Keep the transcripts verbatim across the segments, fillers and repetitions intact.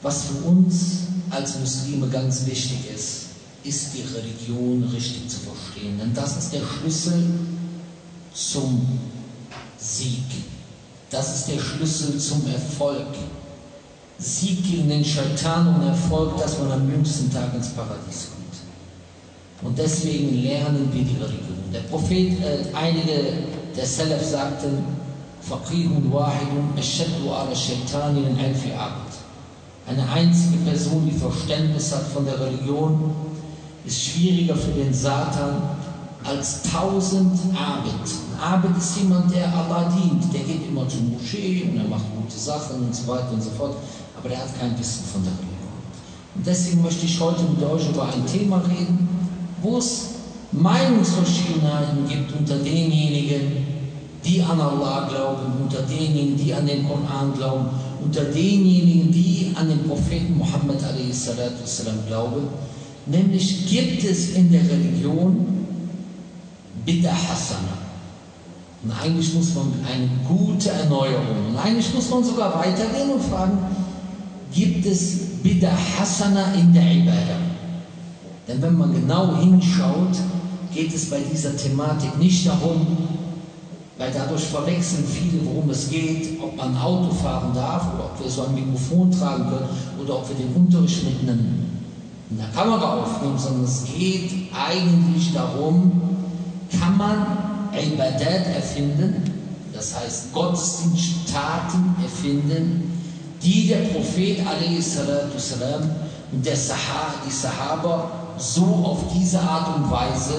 Was für uns als Muslime ganz wichtig ist, ist die Religion richtig zu verstehen. Denn das ist der Schlüssel zum Sieg. Das ist der Schlüssel zum Erfolg. Sieg gegen den Scheitan und Erfolg, dass man am jüngsten Tag ins Paradies kommt. Und deswegen lernen wir die Religion. Der Prophet, äh, einige der Salaf sagten, Faqihun wahidun ashaddu ala shaitani min alfi abd. Eine einzige Person, die Verständnis hat von der Religion, ist schwieriger für den Satan als tausend Abid. Ein Abid ist jemand, der Allah dient. Der geht immer zur Moschee und er macht gute Sachen und so weiter und so fort. Aber der hat kein Wissen von der Religion. Und deswegen möchte ich heute mit euch über ein Thema reden, wo es Meinungsverschiedenheiten gibt unter denjenigen, die an Allah glauben, unter denjenigen, die an den Koran glauben, unter denjenigen, die an den Propheten Muhammad a s. glauben. Nämlich gibt es in der Religion Bid'a Hasana. Und eigentlich muss man eine gute Erneuerung, und eigentlich muss man sogar weitergehen und fragen, gibt es Bid'a Hasana in der Ibadah? Denn wenn man genau hinschaut, geht es bei dieser Thematik nicht darum, weil dadurch verwechseln viele, worum es geht, ob man Auto fahren darf oder ob wir so ein Mikrofon tragen können oder ob wir den Unterricht mit einem, einer Kamera aufnehmen, sondern es geht eigentlich darum, kann man Ibadat erfinden, das heißt Gottesdiensttaten erfinden, die der Prophet a s. und der Sahaba, die Sahaba so auf diese Art und Weise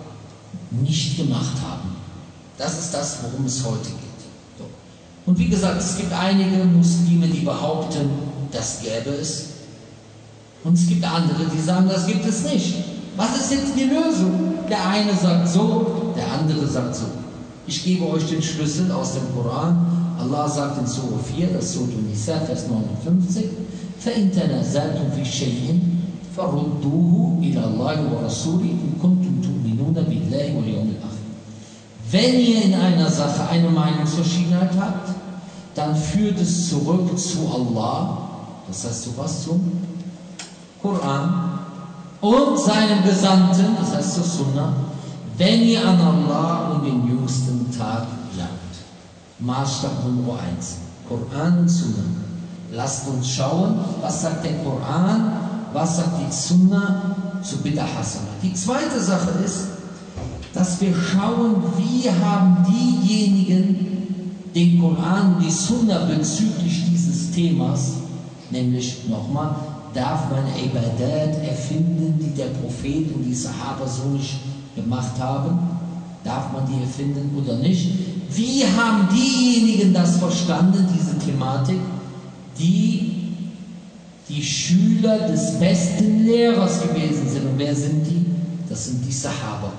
nicht gemacht haben. Das ist das, worum es heute geht. So. Und wie gesagt, es gibt einige Muslime, die behaupten, das gäbe es. Und es gibt andere, die sagen, das gibt es nicht. Was ist jetzt die Lösung? Der eine sagt so, der andere sagt so. Ich gebe euch den Schlüssel aus dem Koran. Allah sagt in Surah vier, das Surah Nisa, Vers neunundfünfzig, فَإِن تَنَازَعْتُمْ فِي شَيْءٍ فَرُدُّوهُ إِلَى اللَّهِ وَرَسُولِهِ إِن كُنتُمْ تُؤْمِنُونَ بِاللَّهِ وَالْيَوْمِ الْآخِرِ. Wenn ihr in einer Sache eine Meinungsverschiedenheit habt, dann führt es zurück zu Allah, das heißt zu was? Zum Koran und seinem Gesandten, das heißt zur Sunna, wenn ihr an Allah und den jüngsten Tag glaubt. Maßstab Nummer eins, Koran und Sunna. Lasst uns schauen, was sagt der Koran, was sagt die Sunna zu Bid'a Hasana. Die zweite Sache ist, dass wir schauen, wie haben diejenigen den Koran und die Sunna bezüglich dieses Themas, nämlich nochmal, darf man Ibadat erfinden, die der Prophet und die Sahaba so nicht gemacht haben? Darf man die erfinden oder nicht? Wie haben diejenigen das verstanden, diese Thematik, die die Schüler des besten Lehrers gewesen sind? Und wer sind die? Das sind die Sahaba.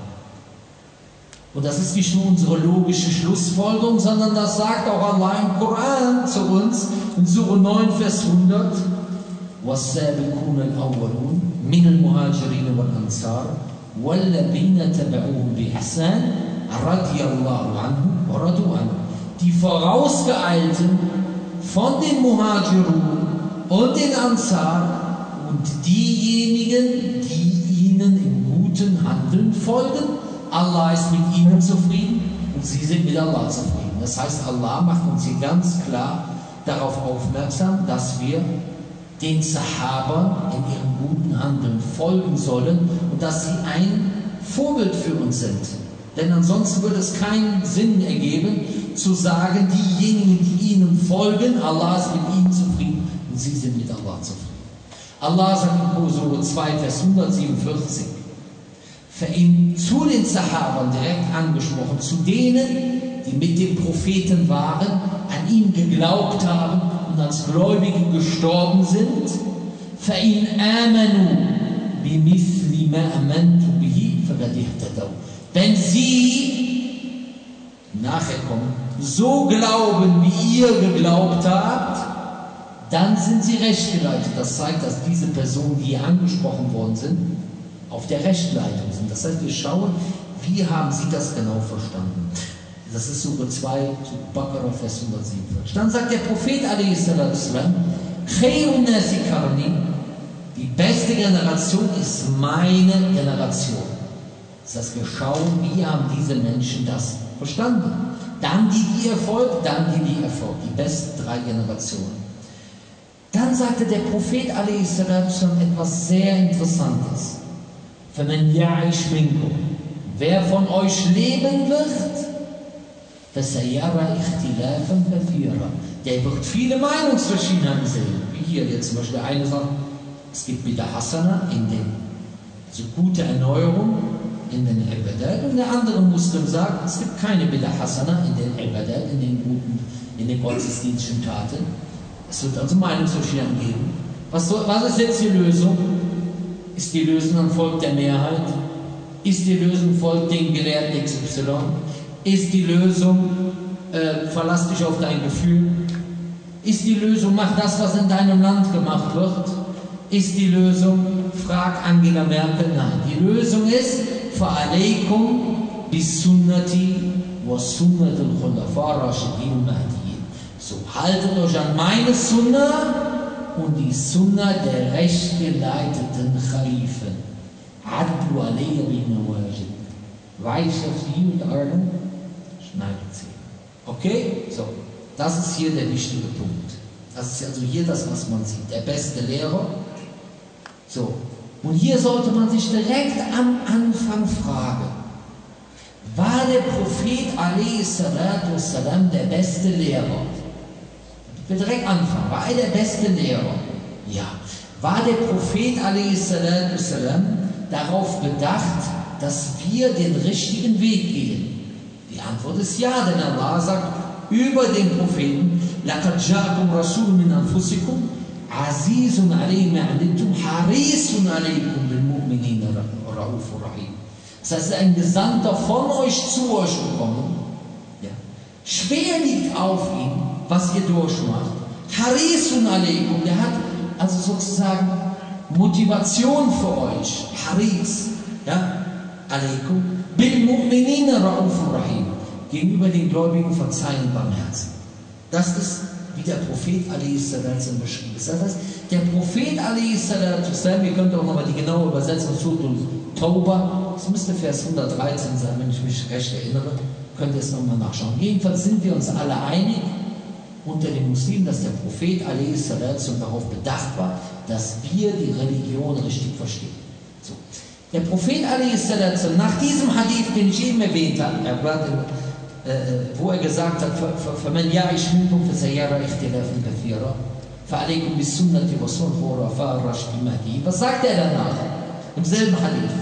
Und das ist nicht nur unsere logische Schlussfolgerung, sondern das sagt auch Allah im Koran zu uns, in Surah neun, Vers hundert, وَالسَّابِقُونَ الْأَوَّلُونَ مِنَ الْمُهَاجِرِينَ وَالْأَنصَارِ وَالَّذِينَ تَبَعُوهُم بِإِحْسَانٍ رَضِيَ اللَّهُ عَنْهُمْ وَرَضُوا عَنْهُ. Die Vorausgeeilten von den Muhajirun und den Ansar und diejenigen, die ihnen im guten Handeln folgen. Allah ist mit ihnen zufrieden und sie sind mit Allah zufrieden. Das heißt, Allah macht uns hier ganz klar darauf aufmerksam, dass wir den Sahaba in ihrem guten Handeln folgen sollen und dass sie ein Vorbild für uns sind. Denn ansonsten würde es keinen Sinn ergeben, zu sagen, diejenigen, die ihnen folgen, Allah ist mit ihnen zufrieden und sie sind mit Allah zufrieden. Allah sagt in Surah zwei, Vers hundertsiebenundvierzig, zu den Sahabern direkt angesprochen, zu denen, die mit dem Propheten waren, an ihn geglaubt haben und als Gläubige gestorben sind, فَإِنْ آمَنُوا بِمِثْلِ مَا آمَنْتُ بِهِ فَقَدِ اهْتَدَوْا. Wenn sie nachher kommen, so glauben, wie ihr geglaubt habt, dann sind sie rechtgeleitet. Das zeigt, dass diese Personen, die hier angesprochen worden sind, auf der Rechtleitung sind. Das heißt, wir schauen, wie haben sie das genau verstanden. Das ist Surah zwei, Baqarah, Vers hundertsiebenundvierzig. Dann sagt der Prophet a s. Khairun Nasi Qarni, die beste Generation ist meine Generation. Das heißt, wir schauen, wie haben diese Menschen das verstanden. Dann die, die Erfolg, dann die, die Erfolg. Die besten drei Generationen. Dann sagte der Prophet a s. etwas sehr Interessantes. فَمَنْ يَعِشْ مِنْكُمْ, wer von euch leben wird, فَسَيَرَى اِخْتِلَافًا كَثِيرًا, der wird viele Meinungsverschiedenheiten sehen. Wie hier jetzt zum Beispiel eine sagt, es gibt Bida Hasana in den, so gute Erneuerung in den Ibadat, und der andere Muslim sagt, es gibt keine Bida Hasana in den Ibadat, in den guten, in den gottesdienstlichen Taten. Es wird also Meinungsverschiedenheiten geben. Was, soll, was ist jetzt die Lösung? Ist die Lösung ein Volk der Mehrheit? Ist die Lösung Volk den Gelehrten X Y? Ist die Lösung, äh, verlass dich auf dein Gefühl? Ist die Lösung, mach das, was in deinem Land gemacht wird? Ist die Lösung, frag Angela Merkel? Nein. Die Lösung ist, فَعَلَيْكُمْ بِسُنَّتِي وَسُنَّةِ الْخُلَفَاءِ الرَّاشِدِينَ الْمَهْدِيِّينَ. So, haltet euch an meine Sunna und die Sunna der rechtgeleiteten Khalifen. Addu alayya bin nawajid. Weich auf die und Armen, schneidet sie. Okay? So, das ist hier der wichtige Punkt. Das ist also hier das, was man sieht. Der beste Lehrer. So, und hier sollte man sich direkt am Anfang fragen, war der Prophet a s. der beste Lehrer? Ich will direkt anfangen. War er der beste Lehrer? Ja. War der Prophet a s. darauf bedacht, dass wir den richtigen Weg gehen? Die Antwort ist ja, denn Allah sagt über den Propheten, لَقَدْ جَاءَكُمْ رَسُولٌ مِنْ أَنفُسِكُمْ عَزِيزٌ عَلَيْهِ مَا عَنِتُّمْ حَرِيصٌ عَلَيْكُمْ بِالْمُؤْمِنِينَ رَءُوفٌ رَحِيمٌ. Das heißt, ein Gesandter von euch zu euch gekommen, ja, schwer liegt auf ihm, was ihr durchmacht. Harisun alaykum, der hat also sozusagen Motivation für euch. Haris, ja, alaykum, bil mu'minina ra'ufur rahim, gegenüber den Gläubigen verzeihen barmherzig. Das ist, wie der Prophet a.s. beschrieben ist. Das heißt, der Prophet a.s., wir können auch nochmal die genaue Übersetzung suchen, Tauba, das müsste Vers hundertdreizehn sein, wenn ich mich recht erinnere, könnt ihr es nochmal nachschauen. Jedenfalls sind wir uns alle einig unter den Muslimen, dass der Prophet a.s. darauf bedacht war, dass wir die Religion richtig verstehen. So. Der Prophet a.s. nach diesem Hadith, den ich eben erwähnt habe, er war in, äh, wo er gesagt hat, فَمَنْ يَعِشْ مِنْكُمْ فَسَيَرَى اخْتِلَافًا كَثِيرًا فَعَلَيْكُمْ بِالسُّنَّةِ وَسُنَّةِ الْخُلَفَاءِ الرَّاشِدِينَ الْمَهْدِيِّينَ. Was sagt er danach? Im selben Hadith.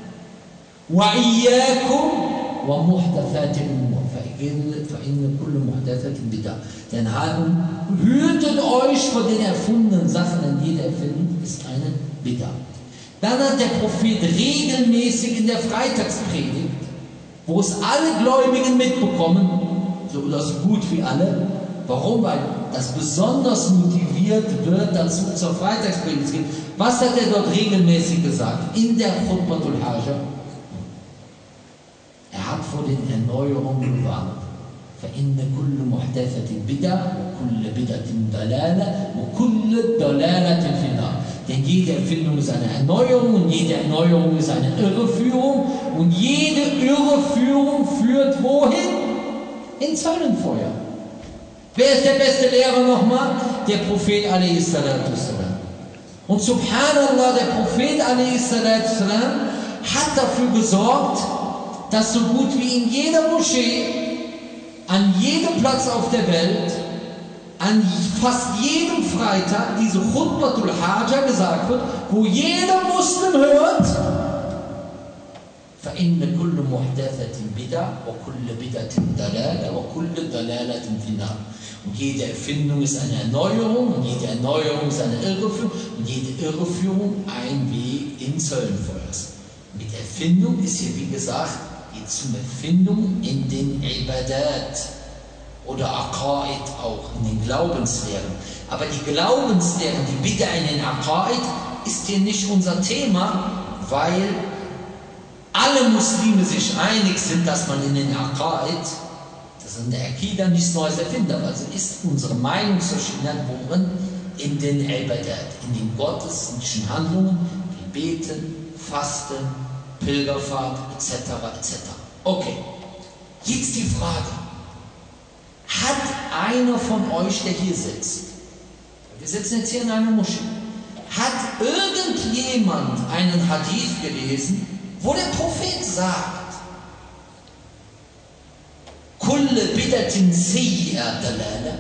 وَإِيَّاكُمْ وَمُحْدَثَاتِ الْأُمُورِ فَإِنَّ كُلَّ مُحْدَثَةٍ بِدْعَةٌ. Denn hütet euch vor den erfundenen Sachen, denn jede Erfindung ist eine Bid'ah. Dann hat der Prophet regelmäßig in der Freitagspredigt, wo es alle Gläubigen mitbekommen, so oder so gut wie alle. Warum? Weil das besonders motiviert wird, dazu zur Freitagspredigt zu gehen. Was hat er dort regelmäßig gesagt? In der Khutbatul Haja. Er hat vor den Erneuerungen gewarnt. فَإِنَّ كُلُّ مُحْدَثَةٍ بِدْعَةٍ وَكُلُّ بِدْعَةٍ ضَلَالَةٍ وَكُلُّ ضَلَالَةٍ فِي النَّارِ. Denn jede Erfindung ist eine Erneuerung und jede Erneuerung ist eine Irreführung und jede Irreführung führt wohin? Ins Höllenfeuer. Wer ist der beste Lehrer nochmal? Der Prophet a.s. Und subhanallah, der Prophet a.s. hat dafür gesorgt, dass so gut wie in jeder Moschee, an jedem Platz auf der Welt, an fast jedem Freitag diese Khutbatul Haja gesagt wird, wo jeder Muslim hört, فَإِنَّ كُلُّ مُحْدَثَةٍ بِدْعَةٍ وَكُلُّ بِدْعَةٍ ضَلَالَةٍ وَكُلُّ ضَلَالَةٍ فِي النَّارِ. Und jede Erfindung ist eine Erneuerung und jede Erneuerung ist eine Irreführung und jede Irreführung ein Weg ins Höllenfeuers. Mit Erfindung ist hier, wie gesagt, die zum Erfindung in den Ibadat oder Aqaid auch, in den Glaubenslehren. Aber die Glaubenslehren, die Bid'a in den Aqaid, ist hier nicht unser Thema, weil alle Muslime sich einig sind, dass man in den Aqaid, das ist in der Akida, nichts Neues erfindet. Also ist unsere Meinungsverschiedenheit worin? in den Ibadat, in den gottesdienstlichen Handlungen, wie Beten, Fasten, Pilgerfahrt, et cetera et cetera. Okay, jetzt die Frage, hat einer von euch, der hier sitzt, wir sitzen jetzt hier in einer Moschee, hat irgendjemand einen Hadith gelesen, wo der Prophet sagt, Kulle bidatin sayyi'a dalala,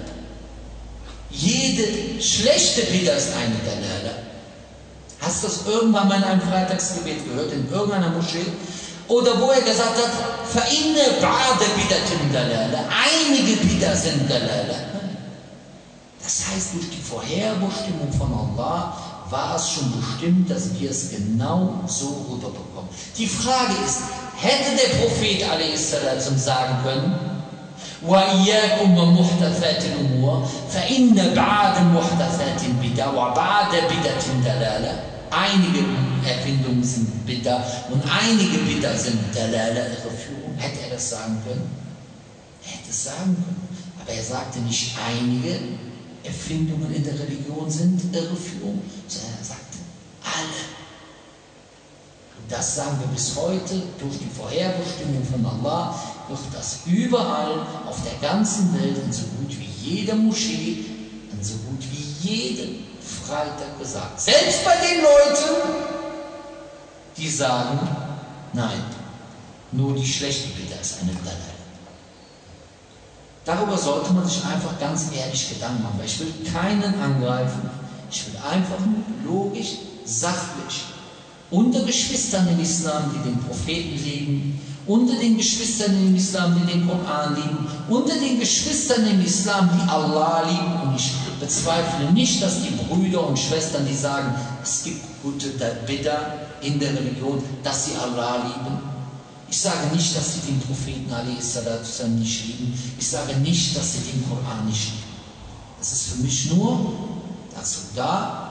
jede schlechte Bid'a ist eine Dalala. Hast du das irgendwann mal in einem Freitagsgebet gehört, in irgendeiner Moschee? Oder wo er gesagt hat, فَإِنَّ بَعْدَ بِدَةٍ dalala, einige Bid'a sind Dalala. Das heißt, durch die Vorherbestimmung von Allah war es schon bestimmt, dass wir es genau so rüberbekommen. Die Frage ist, hätte der Prophet a s. sagen können, وَإِيَّاكُمْ وَمُحْدَثَاتِ الْأُمُورِ فَإِنَّ بَعْدَ مُحْدَثَاتٍ بِدْعَةٍ وَبَعْدَ بِدْعَةٍ ضَلَالَةٍ. Einige Erfindungen sind Bid'ah und einige Bid'ah sind Dalala, Irreführung. Hätte er das sagen können? Er hätte es sagen können. Aber er sagte nicht, einige Erfindungen in der Religion sind Irreführung, sondern er sagte, alle. Und das sagen wir bis heute, durch die Vorherbestimmung von Allah, wird das überall auf der ganzen Welt in so gut wie jeder Moschee, in so gut wie jedem Freitag gesagt. Selbst bei den Leuten, die sagen, nein, nur die schlechte Bid'a ist eine Dalala. Darüber sollte man sich einfach ganz ehrlich Gedanken machen, weil ich will keinen angreifen. Ich will einfach nur logisch, sachlich, unter Geschwistern im Islam, die den Propheten lieben, unter den Geschwistern im Islam, die den Koran lieben, unter den Geschwistern im Islam, die Allah lieben. Und ich bezweifle nicht, dass die Brüder und Schwestern, die sagen, es gibt gute Bid'a in der Religion, dass sie Allah lieben. Ich sage nicht, dass sie den Propheten a s. nicht lieben. Ich sage nicht, dass sie den Koran nicht lieben. Das ist für mich nur dazu da,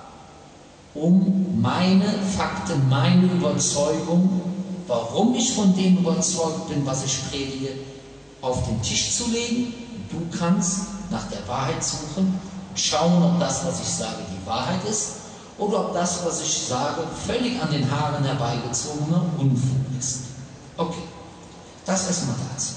um meine Fakten, meine Überzeugung, warum ich von dem überzeugt bin, was ich predige, auf den Tisch zu legen. Du kannst nach der Wahrheit suchen und schauen, ob das, was ich sage, die Wahrheit ist oder ob das, was ich sage, völlig an den Haaren herbeigezogener Unfug ist. Okay, das erstmal dazu.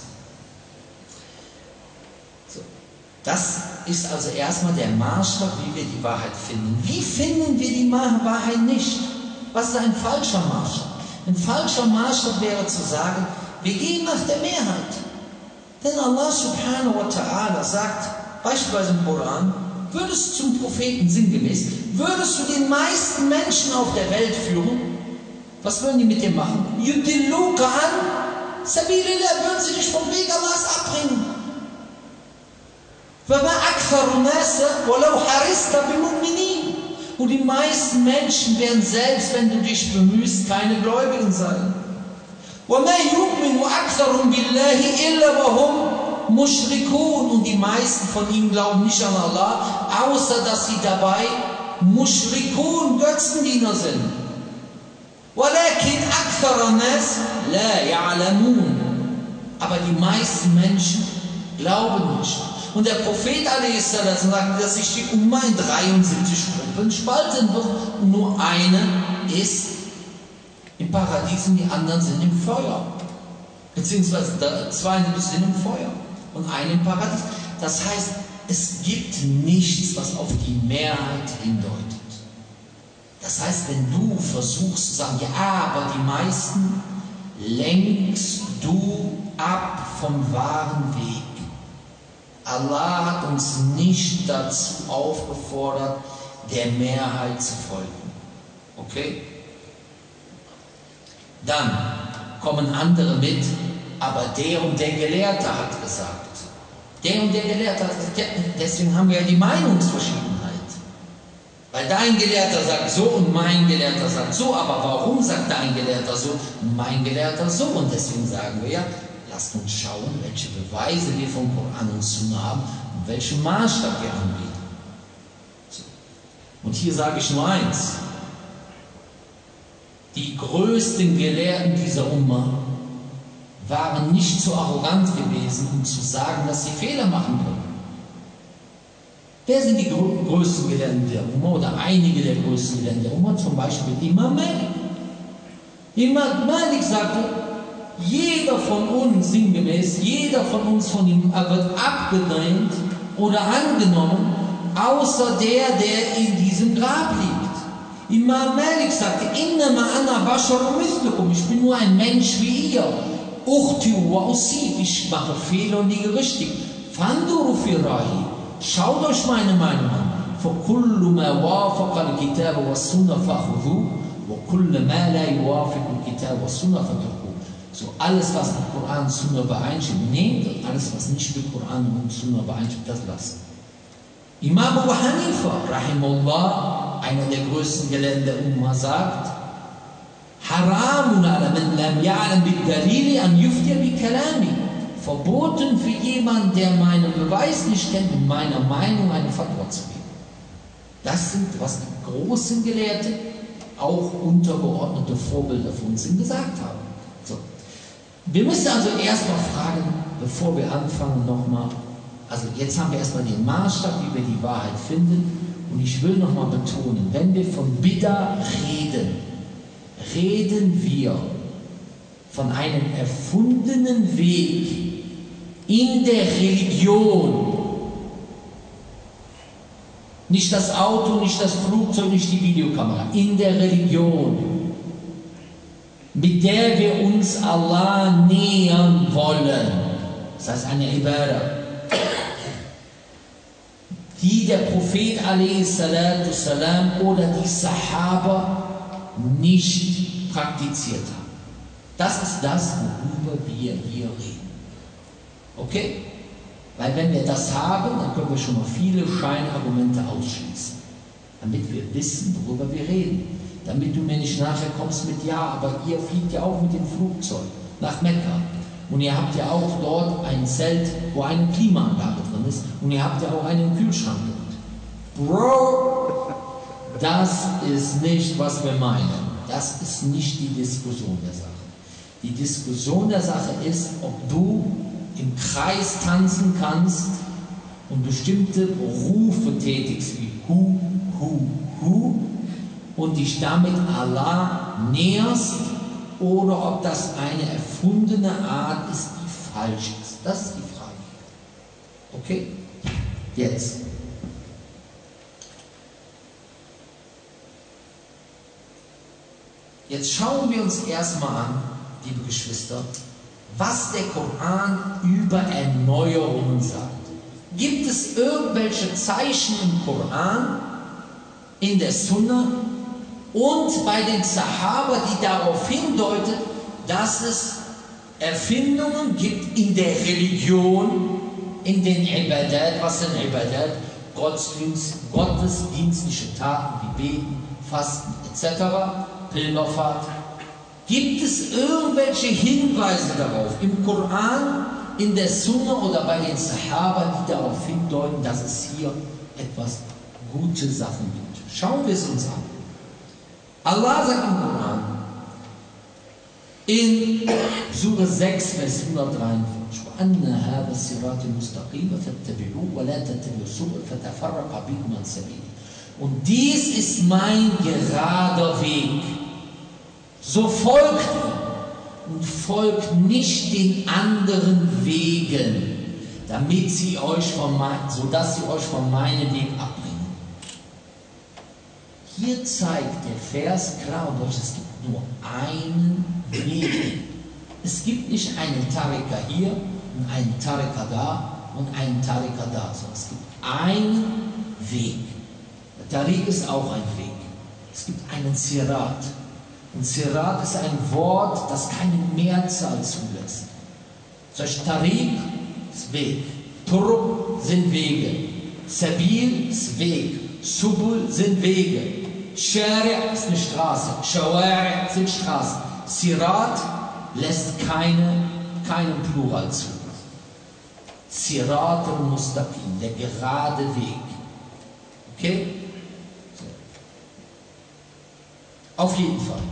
So. Das ist also erstmal der Maßstab, wie wir die Wahrheit finden. Wie finden wir die Wahrheit nicht? Was ist ein falscher Maßstab? Ein falscher Maßstab wäre zu sagen, wir gehen nach der Mehrheit. Denn Allah subhanahu wa ta'ala sagt, beispielsweise im Koran, würdest du zum Propheten sinngemäß, würdest du den meisten Menschen auf der Welt führen, was würden die mit dir machen? Yudilluka an Sabilillah, würden sie dich vom Weg Allahs abbringen. Und die meisten Menschen werden selbst, wenn du dich bemühst, keine Gläubigen sein. Und die meisten von ihnen glauben nicht an Allah, außer dass sie dabei Mushrikun, Götzendiener sind. ولكن أكثر الناس لا يعلمون. Aber die meisten Menschen glauben nicht. Und der Prophet a s. sagt, dass sich die Umma in dreiundsiebzig Gruppen spalten wird. Und nur eine ist im Paradies und die anderen sind im Feuer. Beziehungsweise zweiundsiebzig sind im Feuer und eine im Paradies. Das heißt, es gibt nichts, was auf die Mehrheit hindeutet. Das heißt, wenn du versuchst zu sagen, ja, aber die meisten, lenkst du ab vom wahren Weg. Allah hat uns nicht dazu aufgefordert, der Mehrheit zu folgen. Okay? Dann kommen andere mit, aber der und der Gelehrte hat gesagt. Der und der Gelehrte hat gesagt, deswegen haben wir ja die Meinungsverschiedenheit. Weil dein Gelehrter sagt so und mein Gelehrter sagt so, aber warum sagt dein Gelehrter so und mein Gelehrter so? Und deswegen sagen wir ja, lasst uns schauen, welche Beweise wir vom Koran und Sunna haben und welchen Maßstab wir anbieten. So. Und hier sage ich nur eins. Die größten Gelehrten dieser Umma waren nicht so arrogant gewesen, um zu sagen, dass sie Fehler machen können. Wer sind die größten Gelehrten der Umma oder einige der größten Gelehrten der Umma? Zum Beispiel Imam Malik. Imam Malik sagte, jeder von uns, sinngemäß, jeder von uns von ihm wird abgelehnt oder angenommen, außer der, der in diesem Grab liegt. Imam Malik sagte, Innama ana basharun mithlukum, ich bin nur ein Mensch wie ihr. Ukhtiu wa usib, ich mache Fehler und liege richtig. Fanduru fi rahi, schaut euch meine Meinung an. فَكُلُّ مَا وَافَقَ الْكِتَابَ وَالسُّنَّةَ فَأْخُذُوهُ وَكُلُّ مَا لَا يُوَافِقُ الْكِتَابَ وَالسُّنَّةَ فَاتْرُكُوهُ. So alles, was mit Koran und Sunna übereinstimmt, nehmt, und alles, was nicht mit Koran und Sunna übereinstimmt, das lasst. Imam Abu Hanifa, rahimahullah, einer der größten Gelehrten der Umma, sagt, Haramun ala man lam ya'lam bid-dalili an yuftiya bi kalami. Verboten für jemanden, der meinen Beweis nicht kennt, mit meiner Meinung eine Fatwa zu geben. Das sind, was die großen Gelehrten, auch untergeordnete Vorbilder von uns gesagt haben. So. Wir müssen also erstmal fragen, bevor wir anfangen, nochmal, also jetzt haben wir erstmal den Maßstab, wie wir die Wahrheit finden, und ich will nochmal betonen, wenn wir von Bid'a reden, reden wir von einem erfundenen Weg in der Religion. Nicht das Auto, nicht das Flugzeug, nicht die Videokamera. In der Religion, mit der wir uns Allah nähern wollen. Das heißt eine Ibadah, die der Prophet salam oder die Sahaba nicht praktiziert haben. Das ist das, worüber wir hier reden. Okay? Weil wenn wir das haben, dann können wir schon mal viele Scheinargumente ausschließen. Damit wir wissen, worüber wir reden. Damit du mir nicht nachher kommst mit, ja, aber ihr fliegt ja auch mit dem Flugzeug nach Mekka. Und ihr habt ja auch dort ein Zelt, wo eine Klimaanlage drin ist. Und ihr habt ja auch einen Kühlschrank dort. Bro, das ist nicht, was wir meinen. Das ist nicht die Diskussion der Sache. Die Diskussion der Sache ist, ob du im Kreis tanzen kannst und bestimmte Berufe tätigst wie Hu, Hu, Hu und dich damit Allah näherst oder ob das eine erfundene Art ist, die falsch ist. Das ist die Frage. Okay? Jetzt. Jetzt schauen wir uns erstmal an, liebe Geschwister, was der Koran über Erneuerungen sagt. Gibt es irgendwelche Zeichen im Koran, in der Sunna und bei den Sahaba, die darauf hindeuten, dass es Erfindungen gibt in der Religion, in den Ibadat, was sind Ibadat? Gottesdienst, gottesdienstliche Taten wie Beten, Fasten et cetera, Pilgerfahrt. Gibt es irgendwelche Hinweise darauf im Koran, in der Sunna oder bei den Sahaba, die darauf hindeuten, dass es hier etwas gute Sachen gibt? Schauen wir es uns an. Allah sagt im Koran, in Surah sechs, Vers hundertdreiundvierzig, وَأَنَّ هَذَا الصِّرَاطِ مُسْتَقِيمًا فَاتَّبِعُوهُ وَلَا تَتَّبِعُوا السُّبُلَ فَتَفَرَّقَ بِكُمْ عَنْ سَبِيلِهِ. Und dies ist mein gerader Weg. So folgt ihm und folgt nicht den anderen Wegen, damit sie euch von mein, sodass sie euch von meinem Weg abbringen. Hier zeigt der Vers klar und deutlich, es gibt nur einen Weg. Es gibt nicht einen Tarika hier und einen Tarika da und einen Tarika da, sondern es gibt einen Weg. Der Tariq ist auch ein Weg. Es gibt einen Sirat. Und Sirat ist ein Wort, das keine Mehrzahl zulässt. Solch Tariq ist Weg. Turuq sind Wege. Sabil ist Weg. Subul sind Wege. Shari' ist eine Straße. Shawari' sind Straßen. Sirat lässt keine, keinen Plural zu. Sirat al-Mustaqim, der gerade Weg. Okay? So. Auf jeden Fall.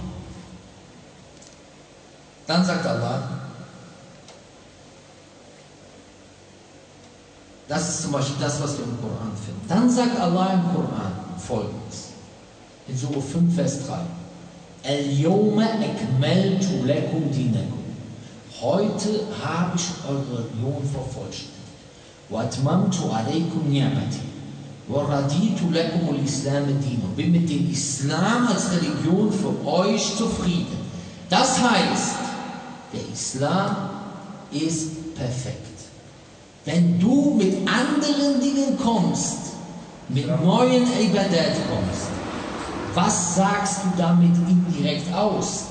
Dann sagt Allah, Das ist zum Beispiel das, was wir im Koran finden. Dann sagt Allah im Koran Folgendes. In Sure fünf, Vers drei. Al-Yawma akmaltu lakum dinakum. Heute habe ich eure Religion vervollständigt. Wa atmamtu alaykum ni'mati. Wa raditu lakum al-Islam dina. Bin mit dem Islam als Religion für euch zufrieden. Das heißt, der Islam ist perfekt. Wenn du mit anderen Dingen kommst, mit neuen Ibadat kommst, was sagst du damit indirekt aus?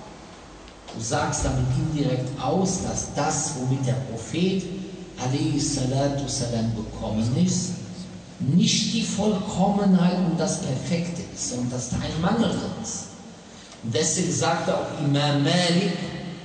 Du sagst damit indirekt aus, dass das, womit der Prophet alaihi salatu salam gekommen ist, nicht die Vollkommenheit und das Perfekte ist, sondern dass da ein Mangel drin ist. Und deswegen sagte auch Imam Malik,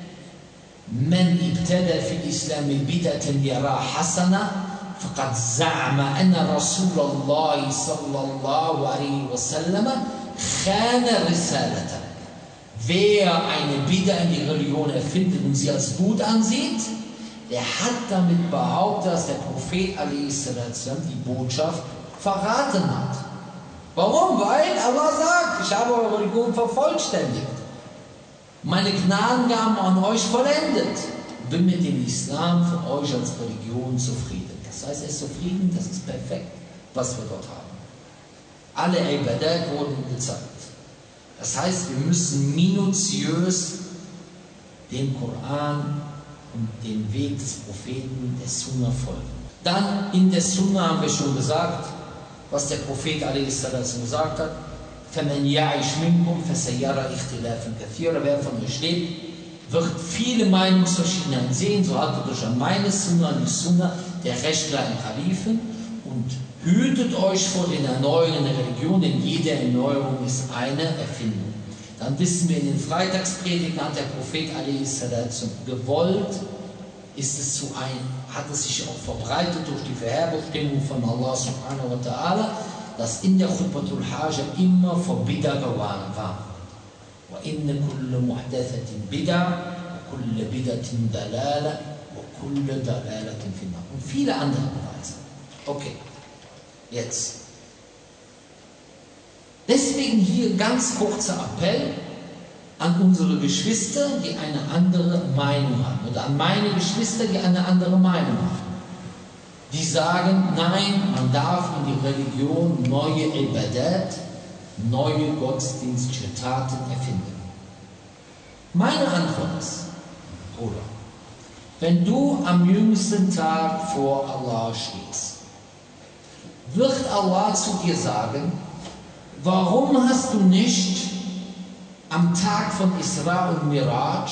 من ابتدى في الإسلام بدعة يرى حسنة فقد زعم أن رسول الله صلى الله عليه وسلم خان رسالته. Wer eine Bid'a in die Religion erfindet und sie als gut ansieht, der hat damit behauptet, dass der Prophet alaihi sallam die Botschaft verraten hat. Warum? Weil Allah sagt, ich habe eure Religion vervollständigt. Meine Gnadengaben an euch vollendet. Bin mit dem Islam für euch als Religion zufrieden. Das heißt, er ist zufrieden, das ist perfekt, was wir dort haben. Alle Ibadat wurden gezeigt. Das heißt, wir müssen minutiös dem Koran und dem Weg des Propheten, der Sunna, folgen. Dann in der Sunna haben wir schon gesagt, was der Prophet alaihi sallam gesagt hat. فَمَنْ يَعِشْ مِنْكُمْ فَسَيَّرَ اِخْتِلَافًا كَثِيرًا. Wer von euch lebt, wird viele Meinungsverschiedenheiten sehen. So haltet euch an meine Sunna, an die Sunna der rechtgleichen Kalifen und hütet euch vor den Erneuerungen der Religion, denn jede Erneuerung ist eine Erfindung. Dann wissen wir, in den Freitagspredigten hat der Prophet alaihi sallam gewollt, ist es zu ein, hat es sich auch verbreitet durch die Vorherbestimmung von Allah subhanahu wa ta'ala, dass in der Khutbatul Haja immer vor Bid'a gewarnt war. Wa inna kulla muhdathatin bid'a, wa kulla bid'atin dalala, wa kulla dalalatin finnar. Und viele andere Beweise. Okay, jetzt. Deswegen hier ganz kurzer Appell an unsere Geschwister, die eine andere Meinung haben. Oder an meine Geschwister, die eine andere Meinung haben. Die sagen, nein, man darf in die Religion neue Ibadat, neue gottesdienstliche Taten erfinden. Meine Antwort ist, Bruder, wenn du am jüngsten Tag vor Allah stehst, wird Allah zu dir sagen, warum hast du nicht am Tag von Isra und Miraj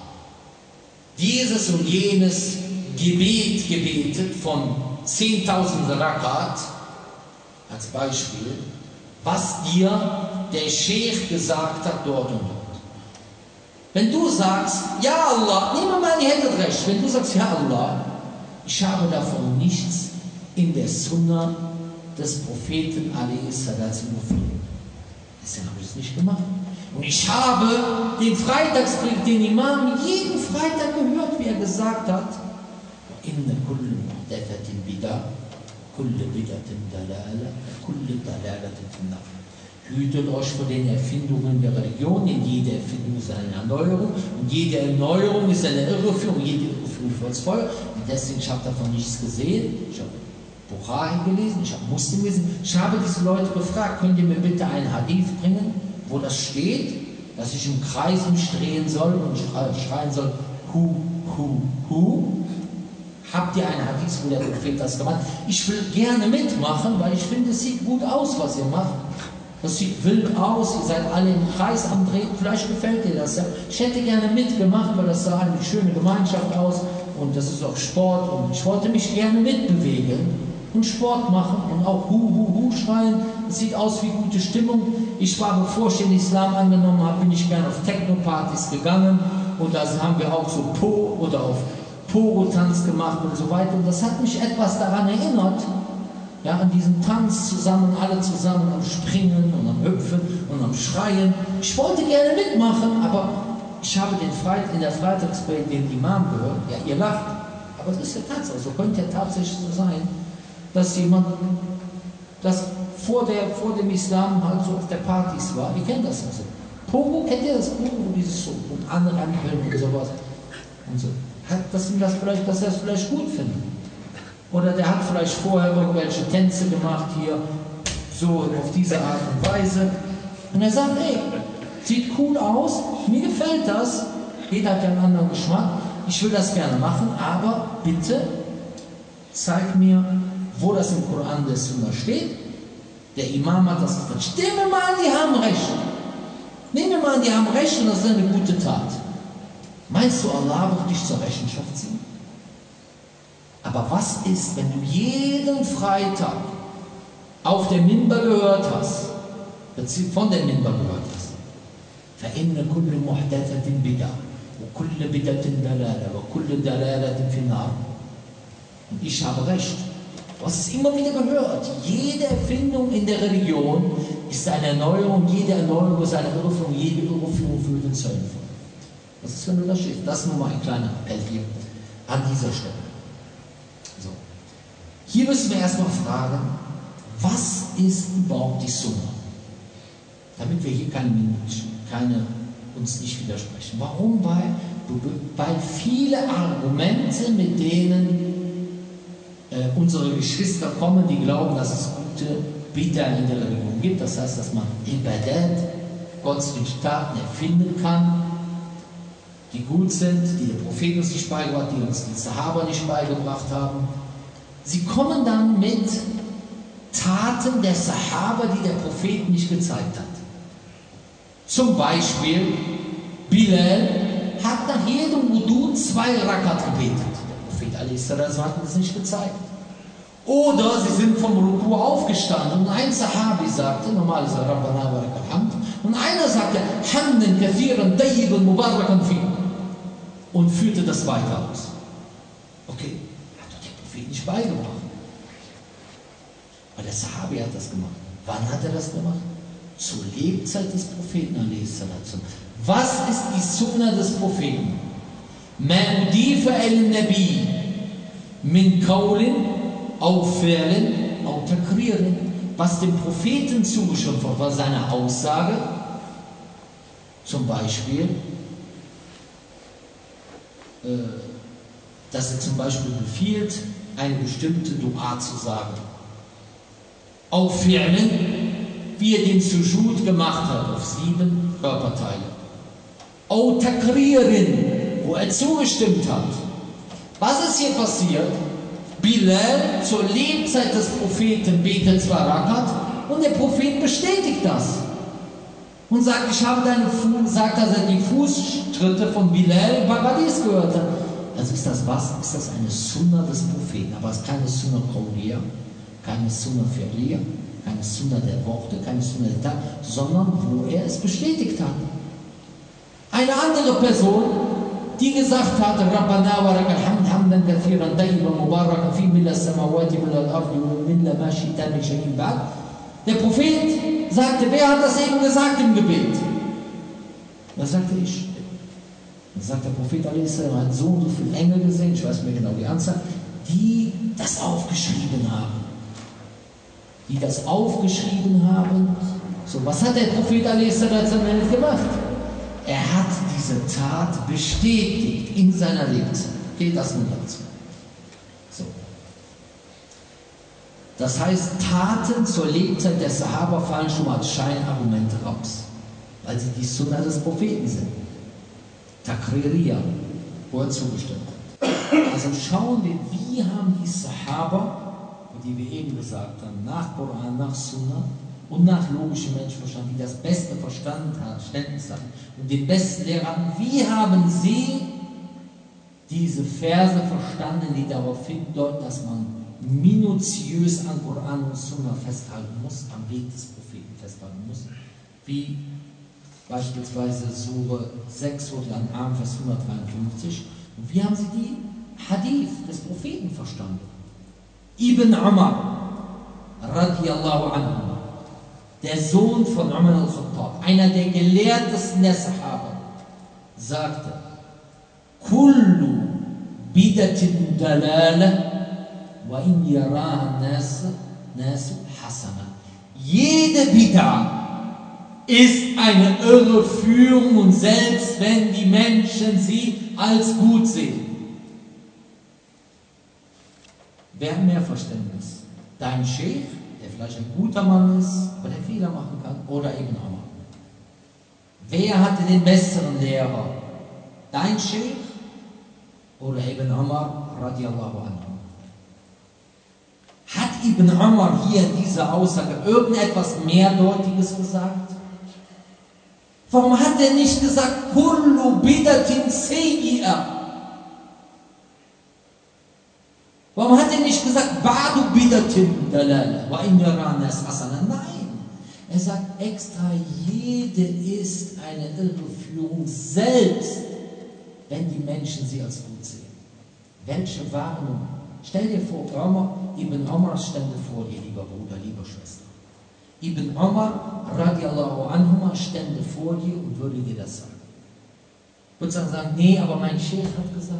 dieses und jenes Gebet gebetet von zehntausend Rakat, als Beispiel, was dir der Sheikh gesagt hat dort und dort. Wenn du sagst, ja Allah, nimm mal die Hände recht, wenn du sagst, ja Allah, ich habe davon nichts in der Sunna des Propheten alaihi salatu gefunden, deswegen habe ich es nicht gemacht. Und ich habe den Freitagsbrief, den Imam, jeden Freitag gehört, wie er gesagt hat, inna kullu muhdathatin bid'a, kullu bid'atin dalala, kullu dalalatin finnar. Hütet euch vor den Erfindungen der Religion, denn jede Erfindung ist eine Erneuerung und jede Erneuerung ist eine Irreführung, jede Irreführung führt ins Feuer. Und deswegen, ich habe davon nichts gesehen. Ich habe Bukhari gelesen, ich habe Muslim gelesen. Ich habe diese Leute gefragt, könnt ihr mir bitte einen Hadith bringen, wo das steht, dass ich im Kreis mich drehen soll und schreien soll, hu, hu, hu. Habt ihr einen Hadith, wo der Prophet das gemacht hat? Ich will gerne mitmachen, weil ich finde, es sieht gut aus, was ihr macht. Das sieht wild aus, ihr seid alle im Kreis am Drehen, vielleicht gefällt dir das ja. Ich hätte gerne mitgemacht, weil das sah eine schöne Gemeinschaft aus und das ist auch Sport und ich wollte mich gerne mitbewegen und Sport machen und auch hu, hu, hu schreien. Es sieht aus wie gute Stimmung. Ich war, bevor ich den Islam angenommen habe, bin ich gerne auf Techno-Partys gegangen und da haben wir auch so Po oder auf Pogo-Tanz gemacht und so weiter. Und das hat mich etwas daran erinnert, ja, an diesen Tanz zusammen, alle zusammen am Springen und am Hüpfen und am Schreien. Ich wollte gerne mitmachen, aber ich habe den Freit in der Freitagspredigt den Imam gehört. Ja, ihr lacht, aber es ist ja Tatsache, so könnte ja tatsächlich so sein, dass jemand, das vor, der, vor dem Islam halt so auf der Partys war. Ihr kennt das also. Pogo, kennt ihr das Pogo, wo dieses so und anrampeln und sowas und so. Hat das ihm das vielleicht, dass er es vielleicht gut findet. Oder der hat vielleicht vorher irgendwelche Tänze gemacht hier, so auf diese Art und Weise. Und er sagt, ey, sieht cool aus, mir gefällt das, jeder hat ja einen anderen Geschmack, ich will das gerne machen, aber bitte zeig mir, wo das im Koran der Sunna steht. Der Imam hat das gesagt. Stell mir mal an, die haben recht. Nehmen wir mal an, die haben recht und das ist eine gute Tat. Meinst du, Allah wird dich zur Rechenschaft ziehen? Aber was ist, wenn du jeden Freitag auf der Minbar gehört hast, von der Minbar gehört hast, فَإِنَّ كُلُّ مُحْدَثَةٍ بِدْعَةٍ وَكُلُّ بِدْعَةٍ ضَلَالَةٍ وَكُلُّ ضَلَالَةٍ فِي النَّارِ. Und ich habe recht. Du hast es immer wieder gehört. Jede Erfindung in der Religion ist eine Erneuerung, jede Erneuerung ist eine Irreführung, jede Irreführung führt ins Höllenfeuer. Was ist, wenn du da stehst? Das ist nur mal ein kleiner Appell hier an dieser Stelle. So. Hier müssen wir erstmal fragen, was ist überhaupt die Sunna? Damit wir hier keine, keine, uns nicht widersprechen. Warum? Weil, weil viele Argumente, mit denen äh, unsere Geschwister kommen, die glauben, dass es gute Bid'a in der Religion gibt. Das heißt, dass man Ibadat, gottesdienstliche Taten erfinden kann, die gut sind, die der Prophet uns nicht beigebracht, die uns die Sahaba nicht beigebracht haben. Sie kommen dann mit Taten der Sahaba, die der Prophet nicht gezeigt hat. Zum Beispiel, Bilal hat nach jedem Wudu zwei Rakat gebetet. Der Prophet a s. hat das nicht gezeigt. Oder sie sind vom Ruku aufgestanden und ein Sahabi sagte, normalerweise Rabbana wa lakal hamd, und einer sagte, Hamdan kathiran tayyiban mubarakan fi, und führte das weiter aus. Okay, hat doch der Prophet nicht beigebracht. Aber der Sahabi hat das gemacht. Wann hat er das gemacht? Zur Lebzeit des Propheten a s. Was ist die Sunna des Propheten? Man udifa al-Nabi min qawlin auf Fi'lin, auf Takririn, was dem Propheten zugestimmt wird, war seine Aussage, zum Beispiel, äh, dass er zum Beispiel befiehlt, eine bestimmte Dua zu sagen. Auf Fi'lin, wie er den Sujud gemacht hat, auf sieben Körperteile. Auf Takririn, wo er zugestimmt hat. Was ist hier passiert? Bilal zur Lebzeit des Propheten betet zwar Rakat und der Prophet bestätigt das und sagt, ich habe deine Fuß, sagt, dass er die Fußschritte von Bilal im Paradies gehört hat. Also ist das was? Ist das eine Sunna des Propheten? Aber es ist keine Sunna Qawliya, keine Sunna Fi'liya, keine Sunna der Worte, keine Sunna der Tat, sondern wo er es bestätigt hat. Eine andere Person, die gesagt hat, Rabbana wa lakal hamd hamdan kathiran tayyiban mubarakan fi milla samawati min al-ardi wa milla ma shi'ta min shay'in ba'd. Der Prophet sagte, wer hat das eben gesagt im Gebet? Da sagte ich. Dann sagt der Prophet a s. Er hat so und so viele Engel gesehen, ich weiß nicht mehr genau die Anzahl, die das aufgeschrieben haben. Die das aufgeschrieben haben. So, was hat der Prophet a s. gemacht? Er hat diese Tat bestätigt in seiner Lebenswelt. Geht das nun dazu? So. Das heißt, Taten zur Lebzeit der Sahaba fallen schon mal als Scheinargumente raus, weil sie die Sunna des Propheten sind. Takririya, wo er zugestimmt hat. Also schauen wir, wie haben die Sahaba, die wir eben gesagt haben, nach Koran, nach Sunna, und nach logischem Menschenverstand, die das Beste verstanden haben, Verständnis hatten und den besten Lehrer hatten, wie haben sie diese Verse verstanden, die darauf hindeuten, dass man minutiös an Koran und Sunna festhalten muss, am Weg des Propheten festhalten muss, wie beispielsweise Sure sechs, Al-An'am, Vers hundertdreiundfünfzig. Und wie haben sie die Hadith des Propheten verstanden? Ibn Umar, radiyallahu anhu, der Sohn von Umar al-Khattab, einer der gelehrtesten der Sahaba, sagte, Kullu bidatin dalala وَإِنْ يَرَاهَا النَّاسُ حَسَنًا. Jede Bid'a ist eine Irreführung, und selbst wenn die Menschen sie als gut sehen. Wer hat mehr Verständnis? Dein Sheikh, der vielleicht ein guter Mann ist, aber der Fehler machen kann, oder Ibn Umar? Wer hatte den besseren Lehrer? Dein Sheikh oder Ibn Umar radiallahu anhu? Hat Ibn Umar hier diese Aussage irgendetwas Mehrdeutiges gesagt? Warum hat er nicht gesagt, Kullu bidatin sayyi'a? Warum hat er nicht gesagt, Ba'du bidatin dalala wa in yara nas hasana? Nein, er sagt extra, jede ist eine Irreführung, selbst wenn die Menschen sie als gut sehen. Welche Warnung? Stell dir vor, Umar, Ibn Umar stände vor dir, lieber Bruder, liebe Schwester. Ibn Umar radiallahu anhuma stände vor dir und würde dir das sagen. Würdest du sagen, nee, aber mein Sheikh hat gesagt.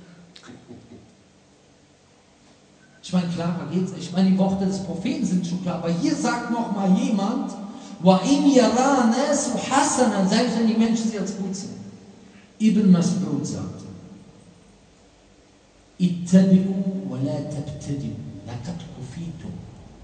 Ich meine, klarer geht's. Ich meine, die Worte des Propheten sind schon klar, aber hier sagt noch mal jemand, وَإِنْ يَرَا نَاسُ حَسَنًا, selbst wenn die Menschen sie als gut sehen. Ibn Mas'ud sagte, ittabi'u wa la tabtadi'u, laqad kufitum.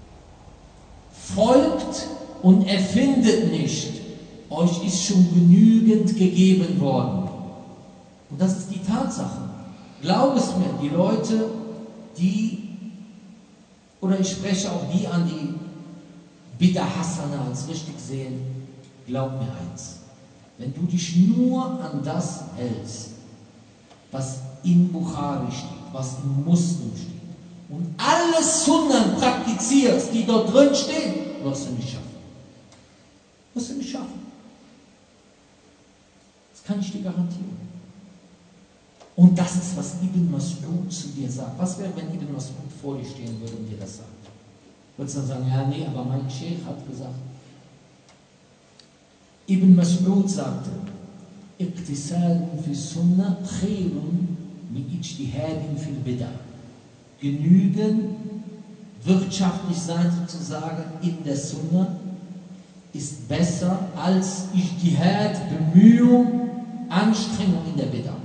Folgt und erfindet nicht, euch ist schon genügend gegeben worden. Und das ist die Tatsache. Glaub es mir, die Leute, die, oder ich spreche auch die an, die Bid'a Hasana als richtig sehen, glaub mir eins, wenn du dich nur an das hältst, was in Bukhari steht, was in Muslim steht, und alle Sunnen praktizierst, die dort drin stehen, wirst du nicht schaffen. Wirst du nicht schaffen. Das kann ich dir garantieren. Und das ist, was Ibn Mas'ud zu dir sagt. Was wäre, wenn Ibn Mas'ud vor dir stehen würde und dir das sagt? Würdest du dann sagen, ja, nee, aber mein Sheikh hat gesagt. Ibn Mas'ud sagte, Iqtisadun fi Sunnah khairun min ijtihadin fil Bid'ah. Genügen, wirtschaftlich sein sozusagen in der Sunna ist besser als Ijtihad, Bemühung, Anstrengung in der Bid'ah.